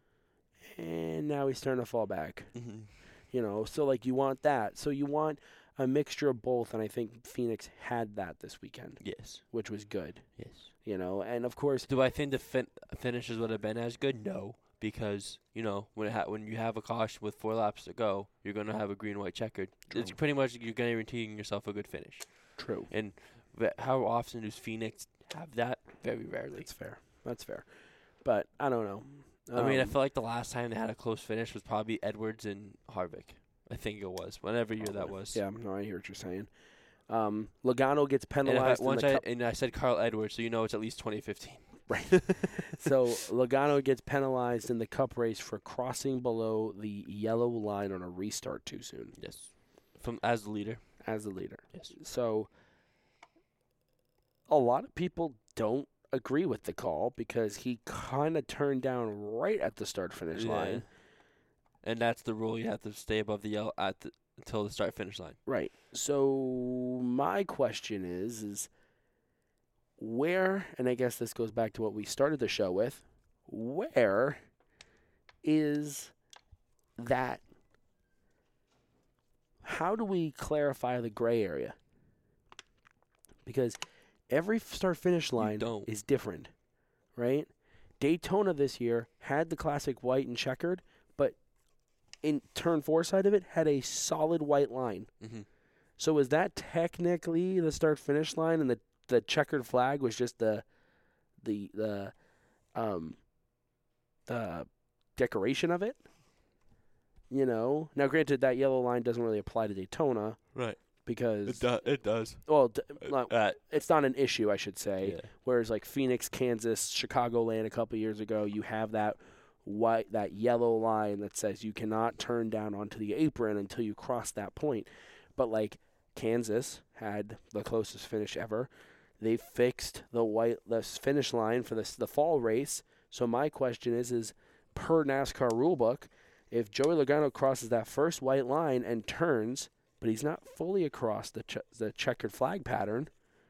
And now he's starting to fall back. Mm-hmm. You know, so like you want that. So you want a mixture of both, and I think Phoenix had that this weekend, Yes. which was good. Yes. You know, and of course, Do I think the fin- finishes would have been as good? No, because you know when it ha- when you have a caution with four laps to go, you're gonna have a green white checkered. It's True. pretty much you're guaranteeing yourself a good finish. true. And ve- how often does Phoenix have that? Very rarely. That's fair. That's fair. But I don't know. I mean, I Um, feel like the last time they had a close finish was probably Edwards and Harvick. I think it was. Whenever year that was. Yeah, no, I hear what you're saying. Um, Logano gets And if I, penalized in once the I cup. and I said Carl Edwards, so you know it's at least twenty fifteen. Right. So Logano gets penalized in the cup race for crossing below the yellow line on a restart too soon Yes. From as the leader. as the leader. Yes. So a lot of people don't agree with the call because he kind of turned down right at the start finish line. And that's the rule. You have to stay above the yellow at the, until the start finish line. Right. So my question is is where, and I guess this goes back to what we started the show with, where is that? How do we clarify the gray area? Because every start finish line don't. is different, right? Daytona this year had the classic white and checkered, but in turn four side of it had a solid white line. Mm-hmm. So is that technically the start finish line, and the, the checkered flag was just the the the um the decoration of it? You know. Now, granted, that yellow line doesn't really apply to Daytona Right. because It, do- it does. well, d- not- Uh, it's not an issue, I should say. yeah. Whereas like Phoenix, Kansas, Chicagoland a couple years ago, you have that white that yellow line that says you cannot turn down onto the apron until you cross that point. But like Kansas had the closest finish ever. They fixed the white the finish line for this the fall race. So my question is is per NASCAR rulebook, if Joey Logano crosses that first white line and turns, but he's not fully across the ch- the checkered flag pattern,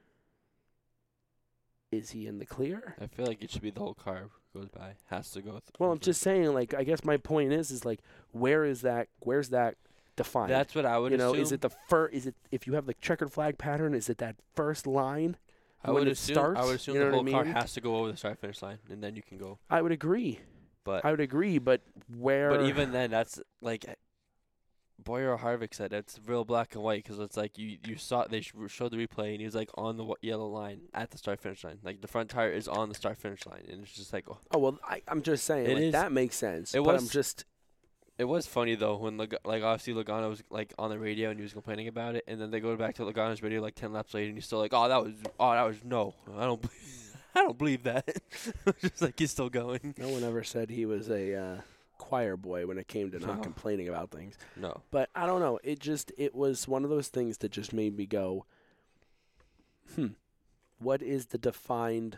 is he in the clear? I feel like it should be the whole car goes by. Has to go. Th- Well, I'm just saying, like, I guess my point is, is like, where is that? Where's that defined? That's what I would you know. assume. Is it the first? Is it if you have the checkered flag pattern? Is it that first line? I when would it assume. starts, I would assume you know the what whole I car mean? has to go over the start finish line, and then you can go. I would agree. But I would agree, but where? but even then, that's like Boyer or Harvick said it's real black and white because it's like you, you saw they sh- showed the replay and he was like on the w- yellow line at the start finish line, like the front tire is on the start finish line, and it's just like oh. Oh well, I, I'm just saying It like, is- that makes sense. it but was- I'm just It was funny though when Lag- like obviously Logano was like on the radio and he was complaining about it, and then they go back to Logano's video like ten laps later and he's still like, oh that was oh that was no, I don't believe, I don't believe that. Just like he's still going. no one ever said he was a uh, choir boy when it came to not No. complaining about things. No. But I don't know. It just it was one of those things that just made me go, hmm, what is the defined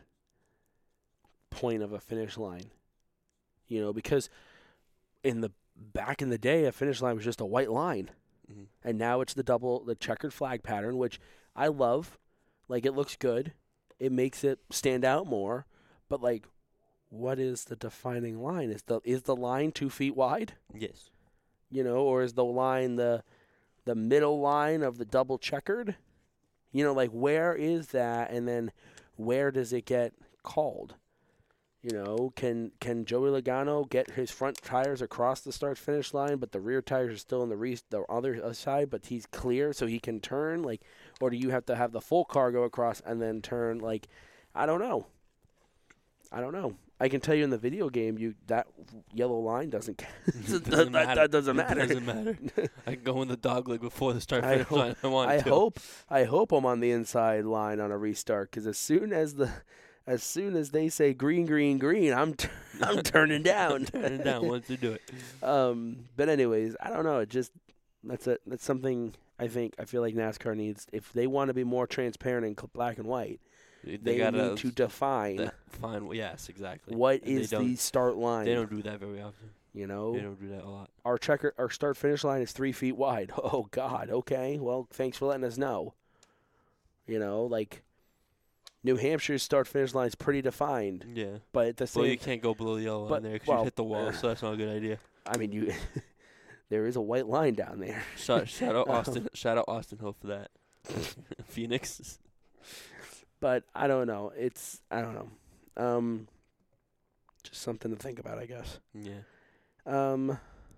point of a finish line? You know, because in the back in the day, a finish line was just a white line, Mm-hmm. and now it's the double the checkered flag pattern, which I love. Like it looks good, it makes it stand out more. But like, what is the defining line? Is the is the line two feet wide? Yes. You know, or is the line the the middle line of the double checkered? You know, like where is that, and then where does it get called? You know, can can Joey Logano get his front tires across the start finish line, but the rear tires are still on the re- the other side, but he's clear so he can turn? Like, or do you have to have the full car go across and then turn? Like, I don't know. I don't know. I can tell you in the video game, you that yellow line doesn't Doesn't that, matter. that doesn't matter. It doesn't matter. I can go in the dog leg before the start I finish hope- line. I want I to. hope I hope I'm on the inside line on a restart, because as soon as the as soon as they say green, green, green, I'm t- I'm turning down. Turn it down once you do it. Um, but anyways, I don't know. It just that's a that's something I think I feel like NASCAR needs, if they want to be more transparent and cl- black and white. They, They, gotta need to define de- fine. Yes, exactly. what And they is don't- the start line. They don't do that very often. You know, They don't do that a lot. our checker, our start finish line is three feet wide. Oh God, okay. Well, thanks for letting us know. You know, like New Hampshire's start finish line is pretty defined, Yeah. but at the same, Well, you can't go below the yellow but- line there because well, you hit the wall, uh, so that's not a good idea. I mean, you there is a white line down there. Shout, shout out Austin. Shout out Austin Hill for that. Phoenix. But I don't know. It's I don't know. Um, just something to think about, I guess. Yeah. Um,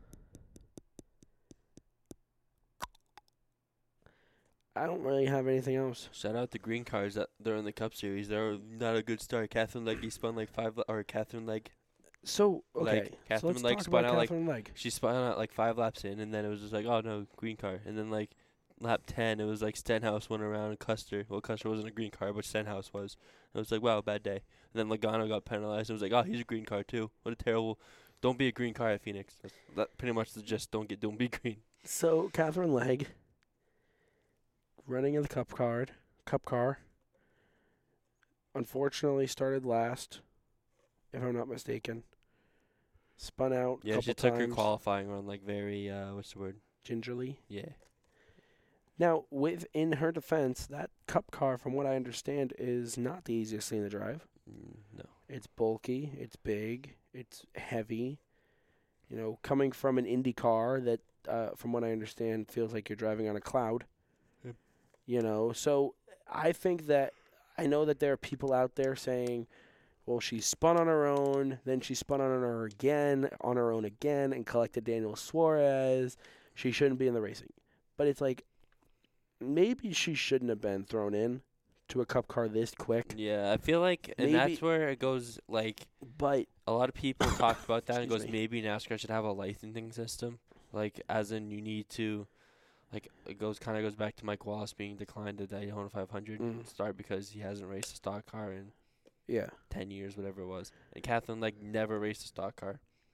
I don't really have anything else. Shout out the green cars that they're in the Cup Series. They're not a good start. Catherine Legge spun like five, la- or Catherine Legge. So okay, Like, so Catherine let's Legge talk spun about out, like- Catherine Legge. She spun out like five laps in, and then it was just like, oh no, green car. And then like lap ten, it was like Stenhouse went around and Custer. Well, Custer wasn't a green car, but Stenhouse was. It was like, wow, bad day. And then Logano got penalized. It was like, oh, he's a green car too. What a terrible. Don't be a green car at Phoenix. That's that pretty much the just don't get don't be green. So Catherine Legge running in the cup card, cup car. Unfortunately, started last, if I'm not mistaken. Spun out. Yeah, she couple took her times qualifying run like very uh, what's the word? gingerly. Yeah. Now, within her defense, that cup car, from what I understand, is not the easiest thing to drive. Mm, no. It's bulky, it's big, it's heavy. You know, coming from an Indy car that, uh, from what I understand, feels like you're driving on a cloud. Yep. You know, so I think that, I know that there are people out there saying, well, she spun on her own, then she spun on her again, on her own again, and collected Daniel Suarez. She shouldn't be in the racing. But it's like, maybe she shouldn't have been thrown in to a cup car this quick. Yeah, I feel like, and Maybe- that's where it goes. Like But a lot of people talk about that and Excuse goes, me. maybe NASCAR should have a licensing system, like as in you need to, like it goes kind of goes back to Mike Wallace being declined to Daytona five hundred Mm. start because he hasn't raced a stock car in yeah, ten years, whatever it was. And Catherine like never raced a stock car.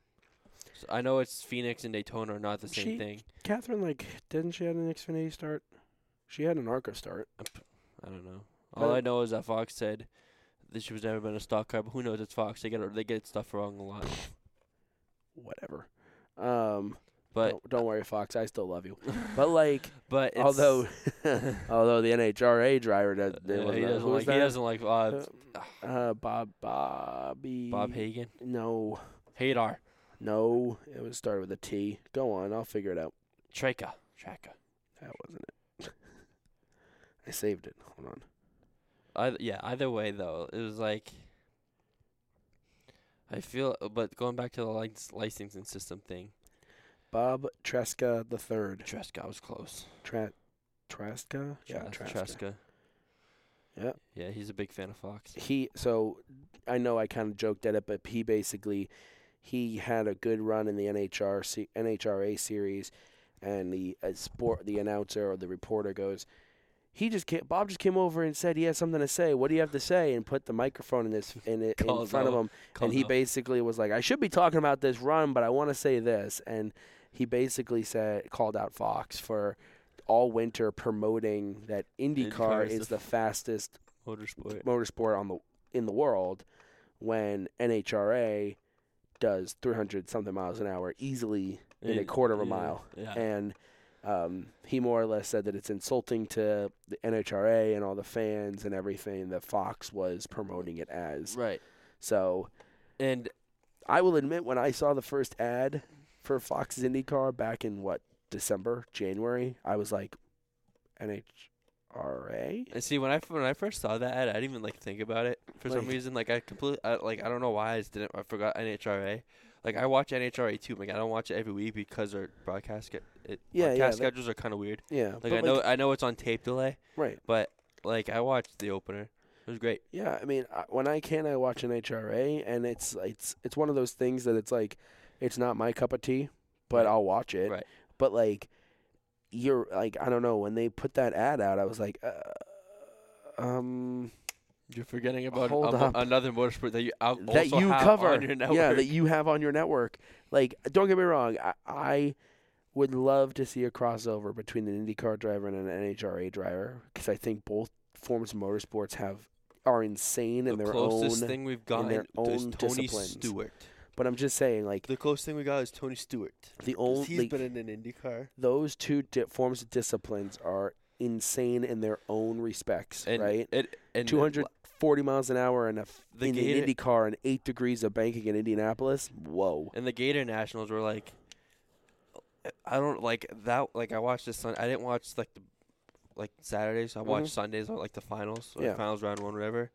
So I know it's Phoenix and Daytona are not the same She- thing. Catherine, like, didn't she have an Xfinity start? She had an ARCA start. I don't know. All But- I know is that Fox said that she was never been a stock car, but who knows? It's Fox. They get they get stuff wrong a lot. Whatever. Um, But don't, don't worry, Fox. I still love you. But like, but it's, although although the N H R A driver does, uh, it he wasn't- doesn't who was like he that? doesn't like uh, Uh, Bob Bobby Bob Hagan. No, Hadar. no. It was started with a T. Go on, I'll figure it out. Treka. Treka. That wasn't it. I saved it. Hold on. Either, yeah, either way though, it was like I feel but going back to the lic- licensing system thing, Bob Tresca the third. Tresca was close. Tra- Tresca? Yeah, Tres- Tresca. Tresca. Yeah. Yeah, he's a big fan of Fox. He so I know I kind of joked at it, but he basically he had a good run in the N H R C, N H R A series, and the uh, sport the announcer or the reporter goes, he just came, Bob just came over and said he has something to say. What do you have to say? And put the microphone in this in it in Called front of out. him, Called and he out. basically was like, I should be talking about this run, but I want to say this, and he basically said called out Fox for all winter promoting that IndyCar IndyCar is is the the fastest motorsport. motorsport on the in the world, when N H R A does three hundred something miles an hour easily in a And- quarter of a yeah, mile, Yeah. and um, he more or less said that it's insulting to the N H R A and all the fans and everything that Fox was promoting it as. right. So And I will admit, when I saw the first ad for Fox's IndyCar back in what December, January, I was like, N H R A. And see, when I when I first saw that ad, I didn't even like think about it for some Like- reason. Like I completely, I, like I don't know why I just didn't. I forgot N H R A. Like I watch N H R A too. Like I don't watch it every week because our broadcast get it. Yeah, broadcast yeah, that- schedules are kind of weird. Yeah, Like but I know I know it's on tape delay, right. but like I watched the opener. It was great. Yeah, I mean, I- when I can, I watch an H R A, and it's it's it's one of those things that it's like, it's not my cup of tea, but Right. I'll watch it. Right. But like, you're like, I don't know, when they put that ad out, I was like, uh, um, You're forgetting about Hold a mo- up. another motorsport that you al- that also you have cover, on your network. yeah, that you have on your network. Like, don't get me wrong, I, I would love to see a crossover between an IndyCar driver and an N H R A driver, because I think both forms of motorsports have are insane the in their closest own. thing we've gotten their is own Tony disciplines. Stewart. But I'm just saying, like, The closest thing we got is Tony Stewart. the 'Cause only he's been in an IndyCar. those two di- forms of disciplines are insane in their own respects, And right? It, and two hundred forty miles an hour in a f- The in Gator- an Indy car and eight degrees of banking in Indianapolis. Whoa! And the Gator Nationals were like, I don't like that. Like I watched this. Sun- I didn't watch like the like Saturdays. I watched Mhm. Sundays or like the finals, or Yeah. finals round one, whatever.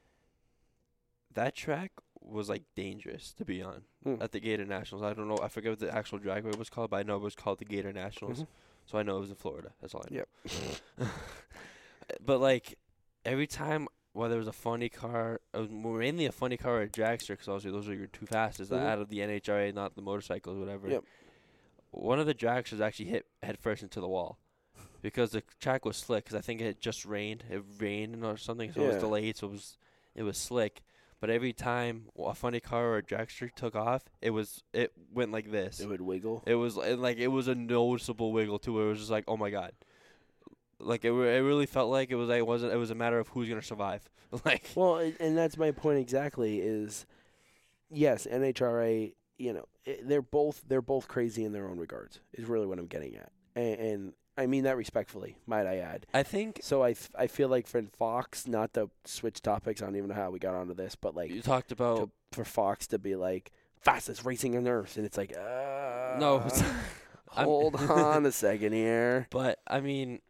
That track was like dangerous to be on Mm. at the Gator Nationals. I don't know. I forget what the actual dragway was called, but I know it was called the Gator Nationals. Mhm. So I know it was in Florida. That's all I know. Yep. But like every time, whether it was a funny car, it was mainly a funny car or a dragster, because obviously those are your two fastest Mhm. out of the N H R A, not the motorcycles, whatever. Yep. One of the dragsters actually hit head first into the wall because the track was slick. Because I think it had just rained. It rained or something, so it was Yeah. delayed. So it was it was slick. But every time a funny car or a dragster took off, it was it went like this. It would wiggle. It was li- like it was a noticeable wiggle too. Where it was just like, oh my god, like it. Re- it really felt like it was. Like, it wasn't. It was a matter of who's gonna survive. like Well, and, and that's my point exactly. Is yes, N H R A. You know, i they're both they're both crazy in their own regards. Is really what I'm getting at, and, and I mean that respectfully, might I add. I think So I, f- I feel like for Fox, not to switch topics, I don't even know how we got onto this, but like you talked about. to, for Fox to be like fastest racing on earth, and it's like, uh, no, I'm- hold on a second here. but I mean,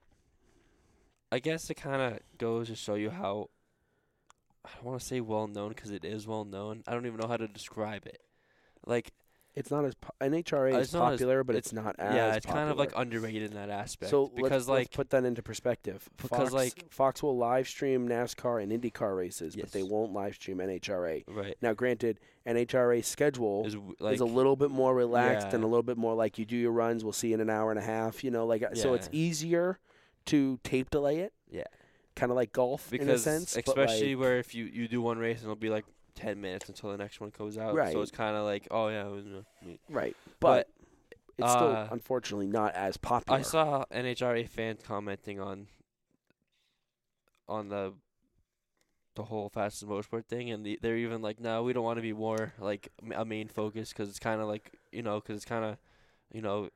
I guess it kind of goes to show you how. I don't want to say well known because it is well known. I don't even know how to describe it. Like It's not as po- N H R A Uh, is it's not as- popular, but it's, it's- not as yeah, it's kind of like popular. underrated in that aspect. So because let's, like let's put that into perspective. because, Fox, like- Fox will live stream NASCAR and IndyCar races, but they Yes. won't live stream N H R A. right Now, granted, N H R A's schedule is w- like is a little bit more relaxed Yeah. and a little bit more like you do your runs. We'll see you in an hour and a half. You know, like uh, so it's Yeah. easier to tape delay it. Yeah. Kind of like golf because in a sense, but, especially like, where if you you do one race and it'll be like ten minutes until the next one goes out. Right. So it's kind of like, oh yeah, it was, uh, Right. But, But, it's still, uh, unfortunately, not as popular. I saw N H R A fans commenting on on the the whole fastest motorsport thing, and the, they're even like, no, we don't want to be more like m- a main focus because it's kind of like, you know, because it's kind of, you know,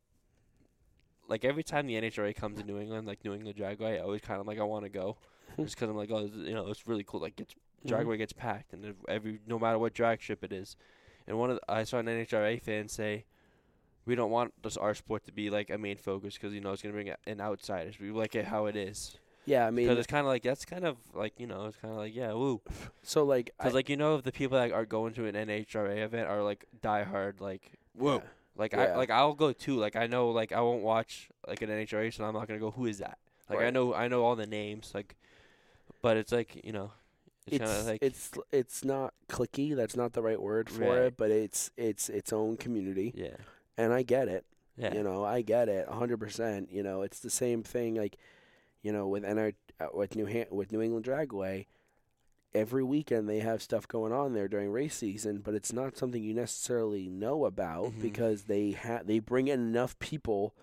like every time the N H R A comes to New England, like New England Dragway, I always kind of like, I want to go, just because I'm like, oh, this is- you know, it's really cool. Like, it's Dragway gets packed, and if every no matter what drag strip it is, and one of the, I saw an N H R A fan say, we don't want this our sport to be like a main focus because you know it's gonna bring in outsiders. We like it how it is. Yeah, I mean, Because it's kind of like, that's kind of like, you know, it's kind of like, yeah, woo. so, like, I- Because, like, you know, if the people that are going to an N H R A event are, like, diehard, like, whoa. yeah. Like, Yeah. I like I'll go, too. Like, I know, like, I won't watch, like, an N H R A, so I'm not going to go, who is that? Like, I Right. know I know all the names, like, but it's, like, you know, it's, It's kind of like, it's it's not cliquey. That's not the right word for Right. it, but it's it's its own community, yeah. and I get it. Yeah. You know, I get it one hundred percent. You know, it's the same thing, like, you know, with N R, uh, with New Han- with New England Dragway. Every weekend they have stuff going on there during race season, but it's not something you necessarily know about Mhm. because they ha- they bring in enough people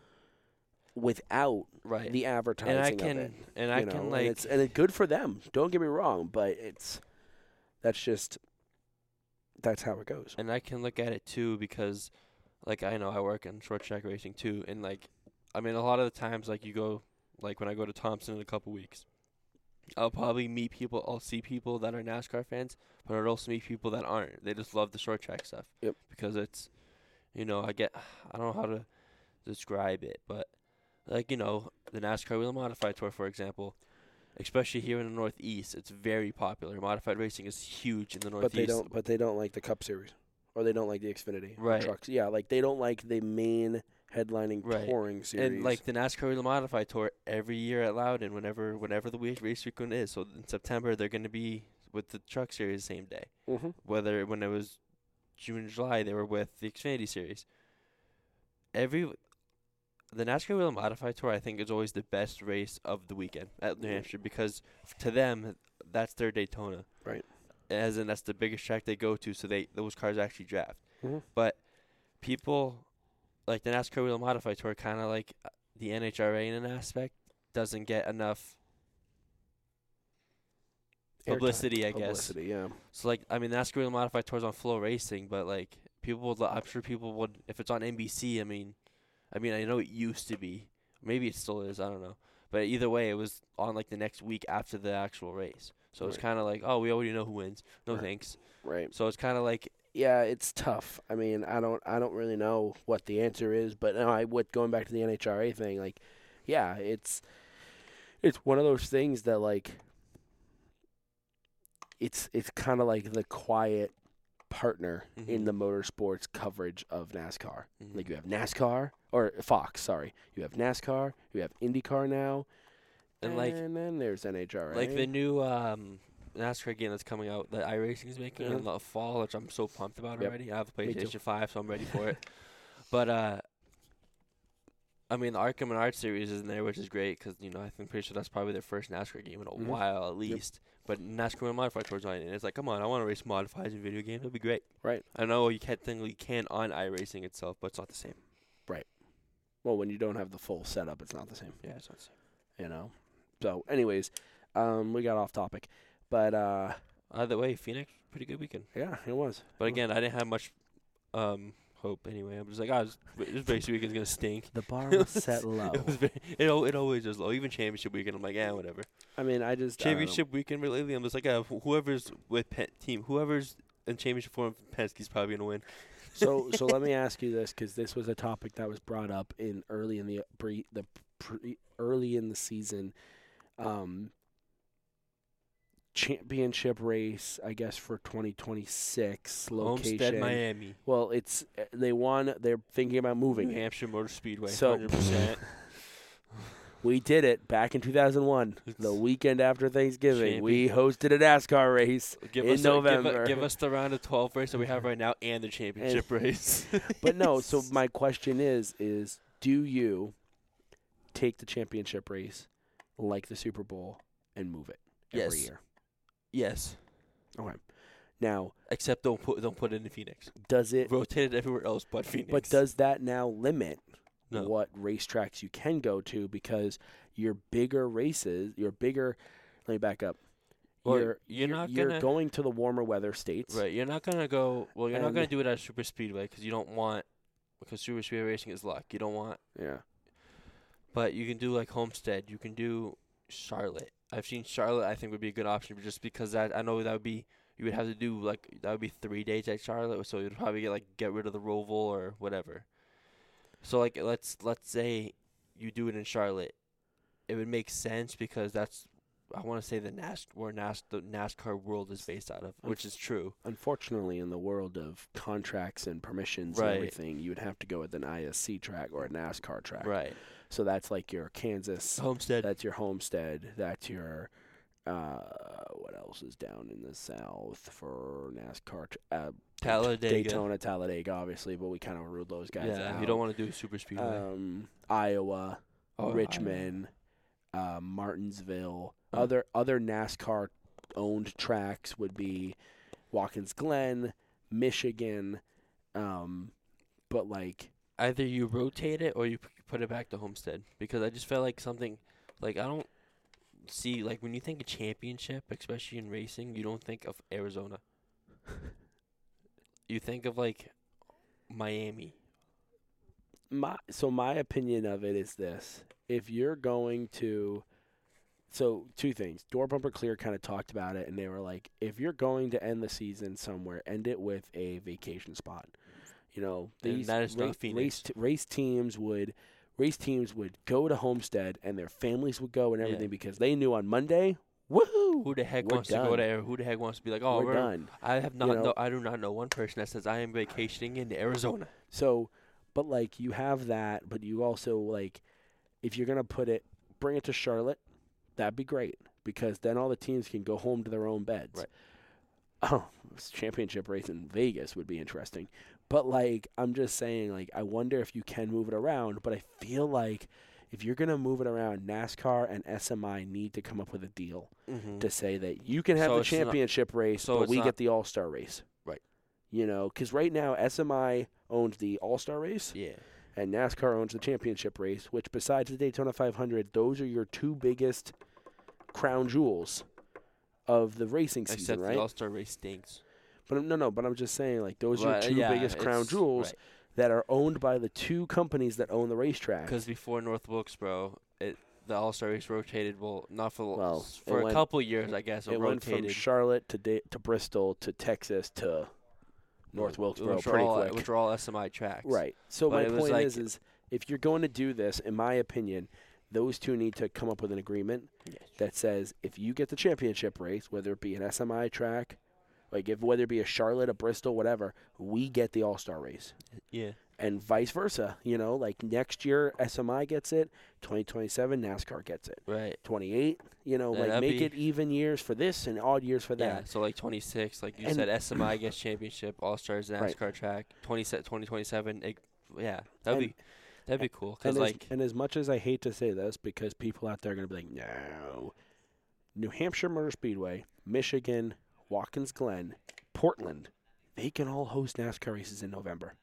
without Right. the advertising And I of can, it. and I you know, can, and like, it's and it's good for them. Don't get me wrong, but it's that's just that's how it goes. and I can look at it, too, because, like, I know I work in short track racing, too, and, like, I mean, a lot of the times, like, you go, like, when I go to Thompson in a couple weeks, I'll probably meet people, I'll see people that are NASCAR fans, but I'll also meet people that aren't. They just love the short track stuff. Yep. Because it's, you know, I get, I don't know how to describe it, but, like, you know, the NASCAR Wheel Modified Tour, for example, especially here in the Northeast, it's very popular. Modified racing is huge in the Northeast. But they don't. But they don't like the Cup Series, or they don't like the Xfinity or Right. trucks. Yeah, like they don't like the main headlining Right. touring series. And like the NASCAR Wheel Modified Tour, every year at Loudon, whenever whenever the week, race weekend is, so in September they're going to be with the Truck Series the same day. mm-hmm. Whether when it was June and July, they were with the Xfinity Series. Every the NASCAR Wheel Modified Tour, I think, is always the best race of the weekend at New Hampshire because f- to them, that's their Daytona. Right. As in, that's the biggest track they go to, so they those cars actually draft. Mm-hmm. But people like the NASCAR Wheel Modified Tour, kind of like uh, the N H R A in an aspect, doesn't get enough publicity, I guess. Publicity, yeah. So, like, I mean, NASCAR Wheel Modified Tour's on Flow Racing, but, like, people would, I'm sure people would, if it's on N B C, I mean, I mean, I know it used to be. Maybe it still is, I don't know. But either way, it was on, like, the next week after the actual race. So it's Right. kind of like, oh, we already know who wins. No Right. thanks. Right. So it's kind of like, Yeah, it's tough. I mean, I don't I don't really know what the answer is, but no, I would going back to the N H R A thing, like, yeah, it's it's one of those things that like it's it's kind of like the quiet partner in Mhm. the motorsports coverage of NASCAR. mhm. Like you have NASCAR or Fox, sorry. You have NASCAR, you have IndyCar now, And, and like- then there's N H R A. Like the new um, NASCAR game that's coming out that iRacing is making in Mhm. the fall, which I'm so pumped about Yep. already. I have a Me too. PlayStation five, so I'm ready for it. But uh, I mean, the Arkham and Art series is in there, which is great because you know I think pretty sure that's probably their first NASCAR game in a Mhm. while at least. But NASCAR and Modified Tours on it, and it's like, come on, I want to race modifieds in video games. That'd be great. Right. I know you can't technically can on iRacing itself, but it's not the same. Well, when you don't have the full setup, it's not the same. Yeah, it's not the same. You know. So, anyways, um, we got off topic, but uh, Either way, Phoenix, pretty good weekend. yeah, it was. But again, I didn't have much um, hope anyway. I'm just like, oh, this, this race weekend's gonna stink. The bar was set low. It was very, it, al- it always is low. Even championship weekend, I'm like, yeah, whatever. I mean, I just I don't know. Championship weekend, lately, I'm just like, yeah, wh- whoever's with Penn team, whoever's in championship form, Penske's probably gonna win. So, so let me ask you this, because this was a topic that was brought up in early in the pre, the pre, early in the season, um, championship race, I guess for twenty twenty-six location. Homestead, Miami, Well, it's uh, they won. They're thinking about moving New it. Hampshire Motor Speedway, So- one hundred percent. We did it back in two thousand one, the weekend after Thanksgiving. We hosted a NASCAR race. Give In us a- give a- November. give, us the round of twelve race that we have right now and the championship race. But no, so my question is, is do you take the championship race like the Super Bowl and move it every Yes. year? Yes. Okay. Now, Except don't put don't put it in Phoenix. does it? Rotate it everywhere else but Phoenix. But does that now limit No. what racetracks you can go to because your bigger races, your bigger? Let me back up. Well, you're you're not you're gonna- going to the warmer weather states, Right, you're not gonna go. Well, you're not And- gonna do it at Super Speedway because you don't want. Because Super Speedway racing is luck. You don't want. Yeah. But you can do like Homestead. You can do Charlotte. I've seen Charlotte. I think would be a good option, but just because that I know that would be you would have to do like that would be three days at Charlotte, so you'd probably get like get rid of the Roval or whatever. So like let's let's say you do it in Charlotte, it would make sense because that's I want to say the NAS where NAS the NASCAR world is based out of, which is true. Unfortunately, in the world of contracts and permissions Right. and everything, you would have to go with an I S C track or a NASCAR track. Right. So that's like your Kansas. Homestead. That's your Homestead. That's your. Uh, what else is down in the South for NASCAR? Tr- uh, Talladega. Daytona, Talladega, obviously, but we kind of ruled those guys Yeah, out. you don't want to do Super Speedway. Um, Iowa, Oh, Richmond, uh, Martinsville. Oh. Other other NASCAR owned tracks would be Watkins Glen, Michigan, um, but like Either you rotate it or you p- put it back to Homestead because I just felt like something like I don't see like when you think of championship, especially in racing, you don't think of Arizona. You think of like Miami. my so my opinion of it is this: if you're going to, so two things. Door Bumper Clear kind of talked about it, and they were like, if you're going to end the season somewhere, end it with a vacation spot. You know, And these that is ra- not Phoenix. race t- race teams would race teams would go to Homestead, and their families would go and Yeah. everything because they knew on Monday, woohoo, Who the heck We're wants to go done. there? Who the heck wants to be like, oh, we're we're done. I have not You know? know, I do not know one person that says I am vacationing in Arizona. So, but like you have that, but you also like, if you're gonna put it, bring it to Charlotte, that'd be great because then all the teams can go home to their own beds. Right. Oh, this championship race in Vegas would be interesting, but like I'm just saying, like I wonder if you can move it around. But I feel like if you're gonna move it around, NASCAR and S M I need to come up with a deal Mm-hmm. to say that you can have So the it's not- championship race, so but it's we not- get the All Star race. Right. You know, because right now S M I owns the All Star race. Yeah. And NASCAR owns the championship race, which besides the Daytona five hundred, those are your two biggest crown jewels of the racing season, Except right? the All Star race stinks. But I'm- no, no, but I'm just saying, like, those are Right, your two yeah, biggest crown it's- jewels right. that are owned by the two companies that own the racetrack. Because before North Wilkesboro, it the All Star race rotated. Well, not for Well, s- it for a went- couple years, I guess. It, It went from rotated. Charlotte to da- to Bristol to Texas to North Wilkesboro which are pretty all, quick. Which are all S M I tracks. Right. So But my it was point like- is, is if you're going to do this, in my opinion, those two need to come up with an agreement Yes. that says if you get the championship race, whether it be an S M I track, like if whether it be a Charlotte, a Bristol, whatever, we get the All Star race, Yeah. and vice versa. You know, like next year S M I gets it, twenty twenty-seven NASCAR gets it, Right. twenty-eight. You know, Yeah, like that'd make be- it even years for this and odd years for Yeah. that. So like twenty-six, like you And- said, S M I gets championship, All Stars Right. NASCAR track. twenty twenty twenty-seven. It, yeah. That'd And- be that'd be cool. And Cause as, like and as much as I hate to say this, because people out there are going to be like, no, New Hampshire Motor Speedway, Michigan, Watkins Glen, Portland, they can all host NASCAR races in November.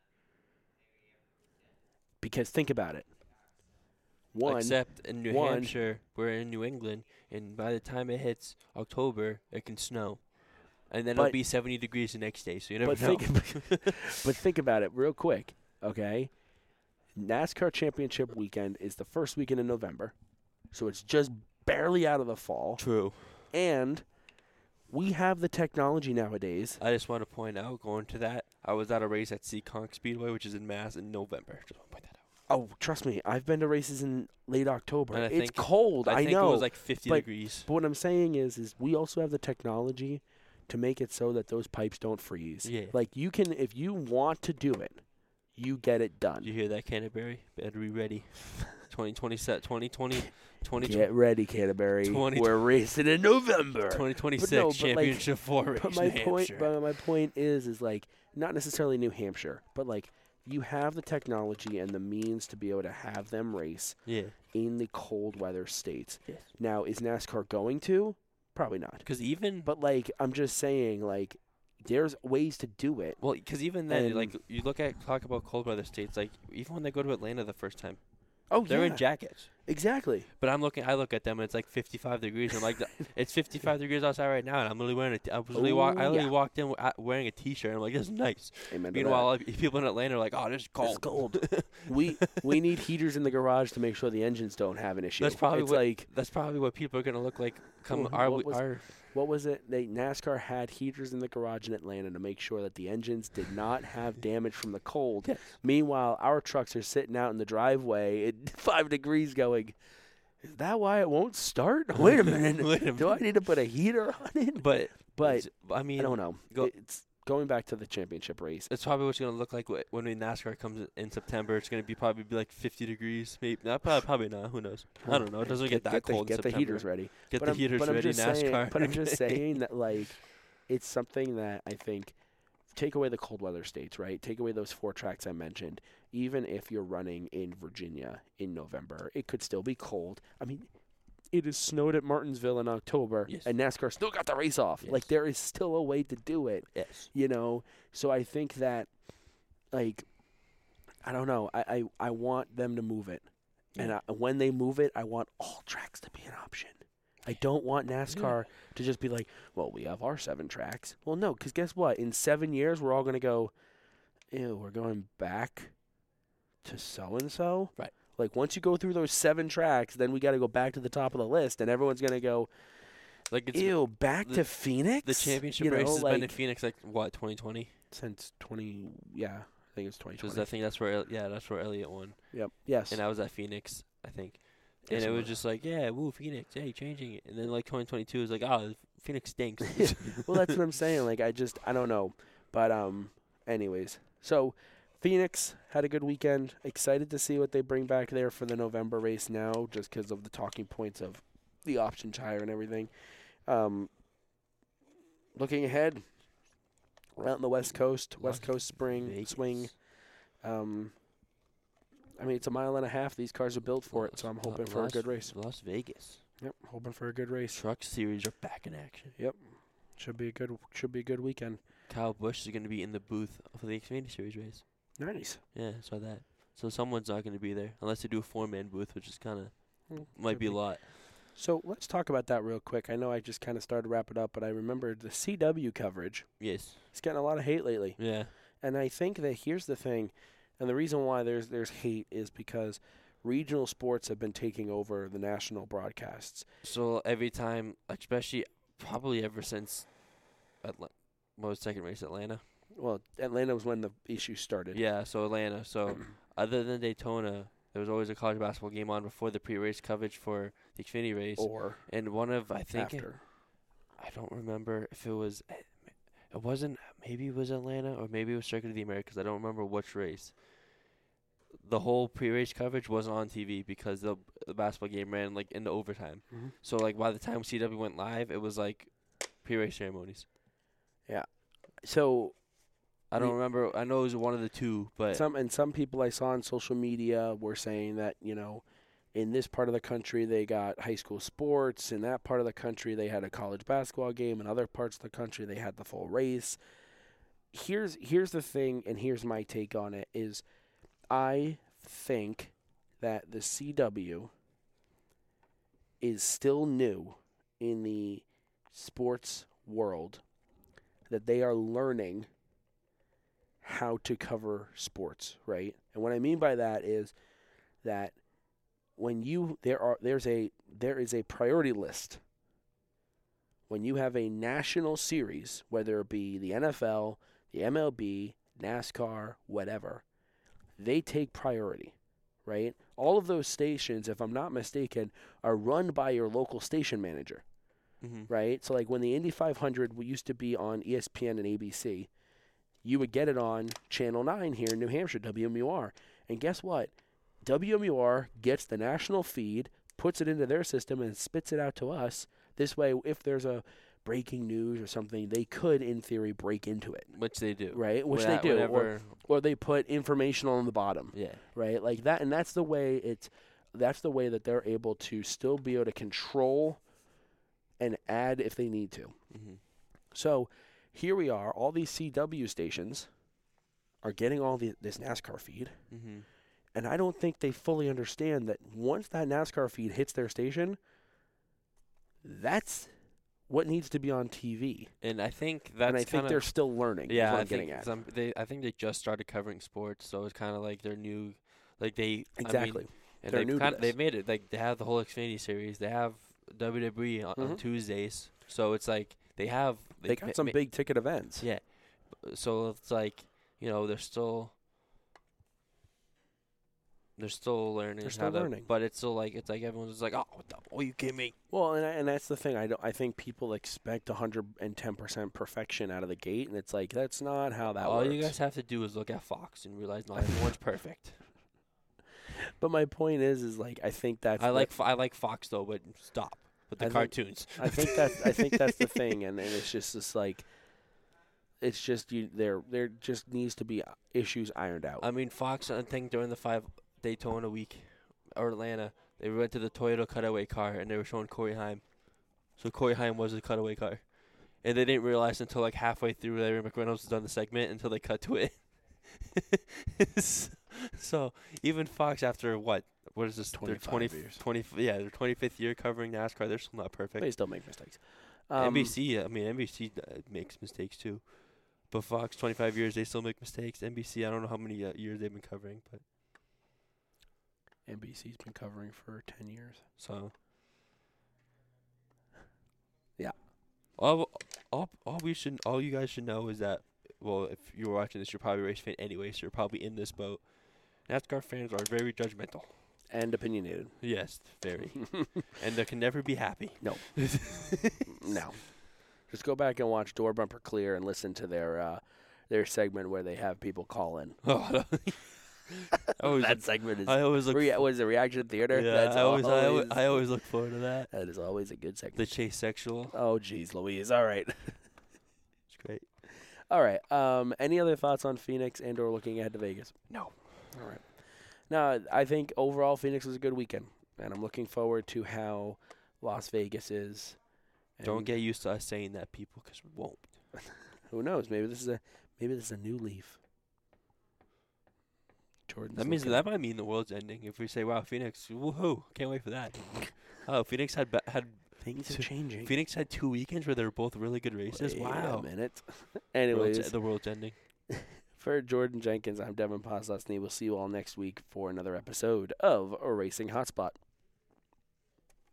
Because think about it. One, except in New one- Hampshire, we're in New England, and by the time it hits October, it can snow, and then But- it'll be seventy degrees the next day. So you never but know. think, but think about it real quick, okay? NASCAR Championship weekend is the first weekend in November, so it's just barely out of the fall. True. And we have the technology nowadays. I just want to point out, going to that, I was at a race at Seekonk Speedway, which is in Mass, in November. Just want to point that out. Oh, trust me, I've been to races in late October. And I It's think- cold. I, I, think know. it was like fifty but- degrees. but what I'm saying is, is we also have the technology to make it so that those pipes don't freeze. Yeah. Like you can, if you want to do it, you get it done. Did you hear that, Canterbury? Better be ready. twenty twenty set, twenty twenty, twenty Get ready, Canterbury. twenty- We're racing in November. twenty twenty-six But no, but like- championship four race But my in point, Hampshire. but my point is, is like not necessarily New Hampshire, but like you have the technology and the means to be able to have them race Yeah. in the cold weather states. Yes. Now, is NASCAR going to? Probably not. Because even But like I'm just saying, like there's ways to do it. Well, because even then, And- like you look at talk about cold weather states, like even when they go to Atlanta the first time, Oh, they're yeah. in jackets. Exactly. But I'm looking, I look at them and it's like fifty-five degrees. And I'm like, it's fifty-five degrees outside right now, and I'm literally wearing a. T- I was literally walk, I Ooh, literally yeah. walked in w- wearing a t-shirt. And I'm like, this is nice. Amen to Meanwhile, like, people in Atlanta are like, oh, this is that. cold. It's cold. we we need heaters in the garage to make sure the engines don't have an issue. That's probably it's what- like That's probably what people are gonna look like. Come Wh- our what was- our what was it? They NASCAR had heaters in the garage in Atlanta to make sure that the engines did not have damage from the cold. Yes. Meanwhile, our trucks are sitting out in the driveway at five degrees going, is that why it won't start? Wait a minute. Wait a Do I need to put a heater on it? But But it's- I mean, I don't know. go- It's going back to the championship race. It's probably what's gonna look like wh- when the NASCAR comes in- in September. It's gonna be probably be like fifty degrees, maybe. Not probably, probably not. Who knows? I don't know. It doesn't get, that get the, cold. Get in the September. heaters ready. Get but the I'm, heaters but I'm ready, just NASCAR. Saying, but I'm just saying that like it's something that I think take away the cold weather states, right? Take away those four tracks I mentioned. Even if you're running in Virginia in November, it could still be cold. I mean, it has snowed at Martinsville in October, Yes. and NASCAR still got the race off. Yes. Like there is still a way to do it, Yes. you know. So I think that, like, I don't know. I I, I want them to move it. And I, when they move it, I want all tracks to be an option. I don't want NASCAR to just be like, well, we have our seven tracks. Well, no, because guess what? In seven years, we're all going to go, ew, we're going back to so-and-so? Right. Like, once you go through those seven tracks, then we got to go back to the top of the list, and everyone's going to go, Like it's ew, back the- to Phoenix? the championship you know, race has like, been in Phoenix like what twenty twenty? since twenty, yeah, I think it's twenty Because twenty. I think that's where El- yeah that's where Elliott won, Yep, yes. and I was at Phoenix I think, Yes, and it you was were. just like yeah woo Phoenix hey changing it, and then like twenty twenty-two is like oh Phoenix stinks. Well, that's what I'm saying. Like, I just, I don't know. But, um, anyways. So, Phoenix had a good weekend. Excited to see what they bring back there for the November race now, just because of the talking points of the option tire and everything. Um, looking ahead, we're out on the West Coast, West Las Coast spring Vegas. swing. Um, I mean, it's a mile and a half. These cars are built for it, so I'm hoping for a Las- good race. Las Vegas Yep, hoping for a good race. Truck Series are back in action. Should be a good, should be a good weekend. Kyle Busch is going to be in the booth for the Xfinity Series race. Nice. Yeah, I saw that. So someone's not going to be there unless they do a four-man booth, which is kind of Hmm, might could be a lot. So let's talk about that real quick. I know I just kind of started to wrap it up, but I remembered the C W coverage. Yes. It's getting a lot of hate lately. Yeah. And I think that here's the thing, and the reason why there's there's hate is because regional sports have been taking over the national broadcasts. So every time, especially probably ever since Atla- what was the second race, Atlanta? Well, Atlanta was when the issue started. Yeah, so Atlanta. So other than Daytona, there was always a college basketball game on before the pre-race coverage for the Xfinity race. Or And one of, I think, it, after. I don't remember if it was, it wasn't, maybe it was Atlanta or maybe it was Circuit of the Americas. I don't remember which race. The whole pre-race coverage wasn't on T V because the the basketball game ran like into overtime. Mhm. So like by the time C W went live, it was like pre-race ceremonies. So I don't We- remember. I know it was one of the two, but some and some people I saw on social media were saying that, you know, in this part of the country they got high school sports, in that part of the country they had a college basketball game, in other parts of the country they had the full race. Here's here's the thing, and here's my take on it is I think that the C W is still new in the sports world, that they are learning how to cover sports, right? And what I mean by that is that when you there are there's a there is a priority list. When you have a national series, whether it be the N F L, the M L B, NASCAR, whatever, they take priority, right? All of those stations, if I'm not mistaken, are run by your local station manager, hmm right? So like when the Indy five hundred used to be on E S P N and A B C, you would get it on Channel nine here in New Hampshire, W M U R. And guess what? W M U R gets the national feed, puts it into their system, and spits it out to us. This way, if there's a breaking news or something, they could, in theory, break into it, which they do. right? Which Without- they do. Or, Whenever, or they put information on the bottom, yeah. right? Like that, and that's the way it's. That's the way that they're able to still be able to control and add if they need to. hmm So here we are, all these C W stations are getting all the, this NASCAR feed. Mm-hmm. And I don't think they fully understand that once that NASCAR feed hits their station, that's what needs to be on T V. And I think that's and I think kinda, they're still learning. Yeah, is what I I'm getting think at. some, they. I think they just started covering sports, so it's kind of like their new, like they Exactly. I mean, and They're they've new to kinda, this. They've made it like they have the whole Xfinity series. They have W W E on, Mhm. on Tuesdays, so it's like they have. They got ma- some ma- big ticket events. Yeah, so it's like you know they're still. They're still learning. They're how still to- learning. but it's still like it's like everyone's just like, oh, what the, oh, you kidding me? Well, and I, and that's the thing. I don't. I think people expect one hundred ten percent perfection out of the gate, and it's like that's not how that All works. you guys have to do is look at Fox and realize not everyone's perfect. But my point is, is like I think that's. I the- like Fo- I like Fox though, but stop with the I think- cartoons. I think that's. I think that's the thing, and, and it's just this like. It's just you. There. There just needs to be issues ironed out. I mean, Fox. I think during the five Daytona week, or Atlanta, they went to the Toyota cutaway car and they were showing Corey Haim. So Corey Haim was a cutaway car, and they didn't realize until like halfway through Larry McReynolds was done the segment until they cut to it. So even Fox, after what? What is this? Their twenty, twenty-five years. twenty, yeah, their twenty-fifth year covering NASCAR. They're still not perfect. They still make mistakes. Um, N B C, I mean, N B C uh, makes mistakes too. But Fox, twenty-five years, they still make mistakes. N B C, I don't know how many uh, years they've been covering, but N B C's been covering for ten years. so. Yeah. All, all, all we should, all you guys should know is that, well, if you're watching this, you're probably a race fan anyway, so you're probably in this boat. NASCAR fans are very judgmental. And opinionated. Yes, very. And they can never be happy. No. No. Just go back and watch Door Bumper Clear and listen to their uh, their segment where they have people call in. Oh, I always that look, segment is. I always look. Rea- what is it, Reaction Theater? yeah, That's I always, I always, always, I always look forward to that. that is always a good segment. The chase sexual. Oh, geez, Louise. All right. It's great. All right. Um, any other thoughts on Phoenix and or looking ahead to Vegas? No. All right. Now, I think overall Phoenix was a good weekend, and I'm looking forward to how Las Vegas is. Don't And get used to us saying that, people, because we won't. Who knows? Maybe this is a maybe this is a new leaf. Jordan's That means looking- that might mean the world's ending if we say, "Wow, Phoenix, woohoo! Can't wait for that." Oh, Phoenix had ba- had things are two- changing. Phoenix had two weekends where they were both really good races. Wait Wow. a minute. World's- Anyways, the world's ending. for Jordan Jenkins, I'm Devin Poslasny. We'll see you all next week for another episode of a Racing Hotspot.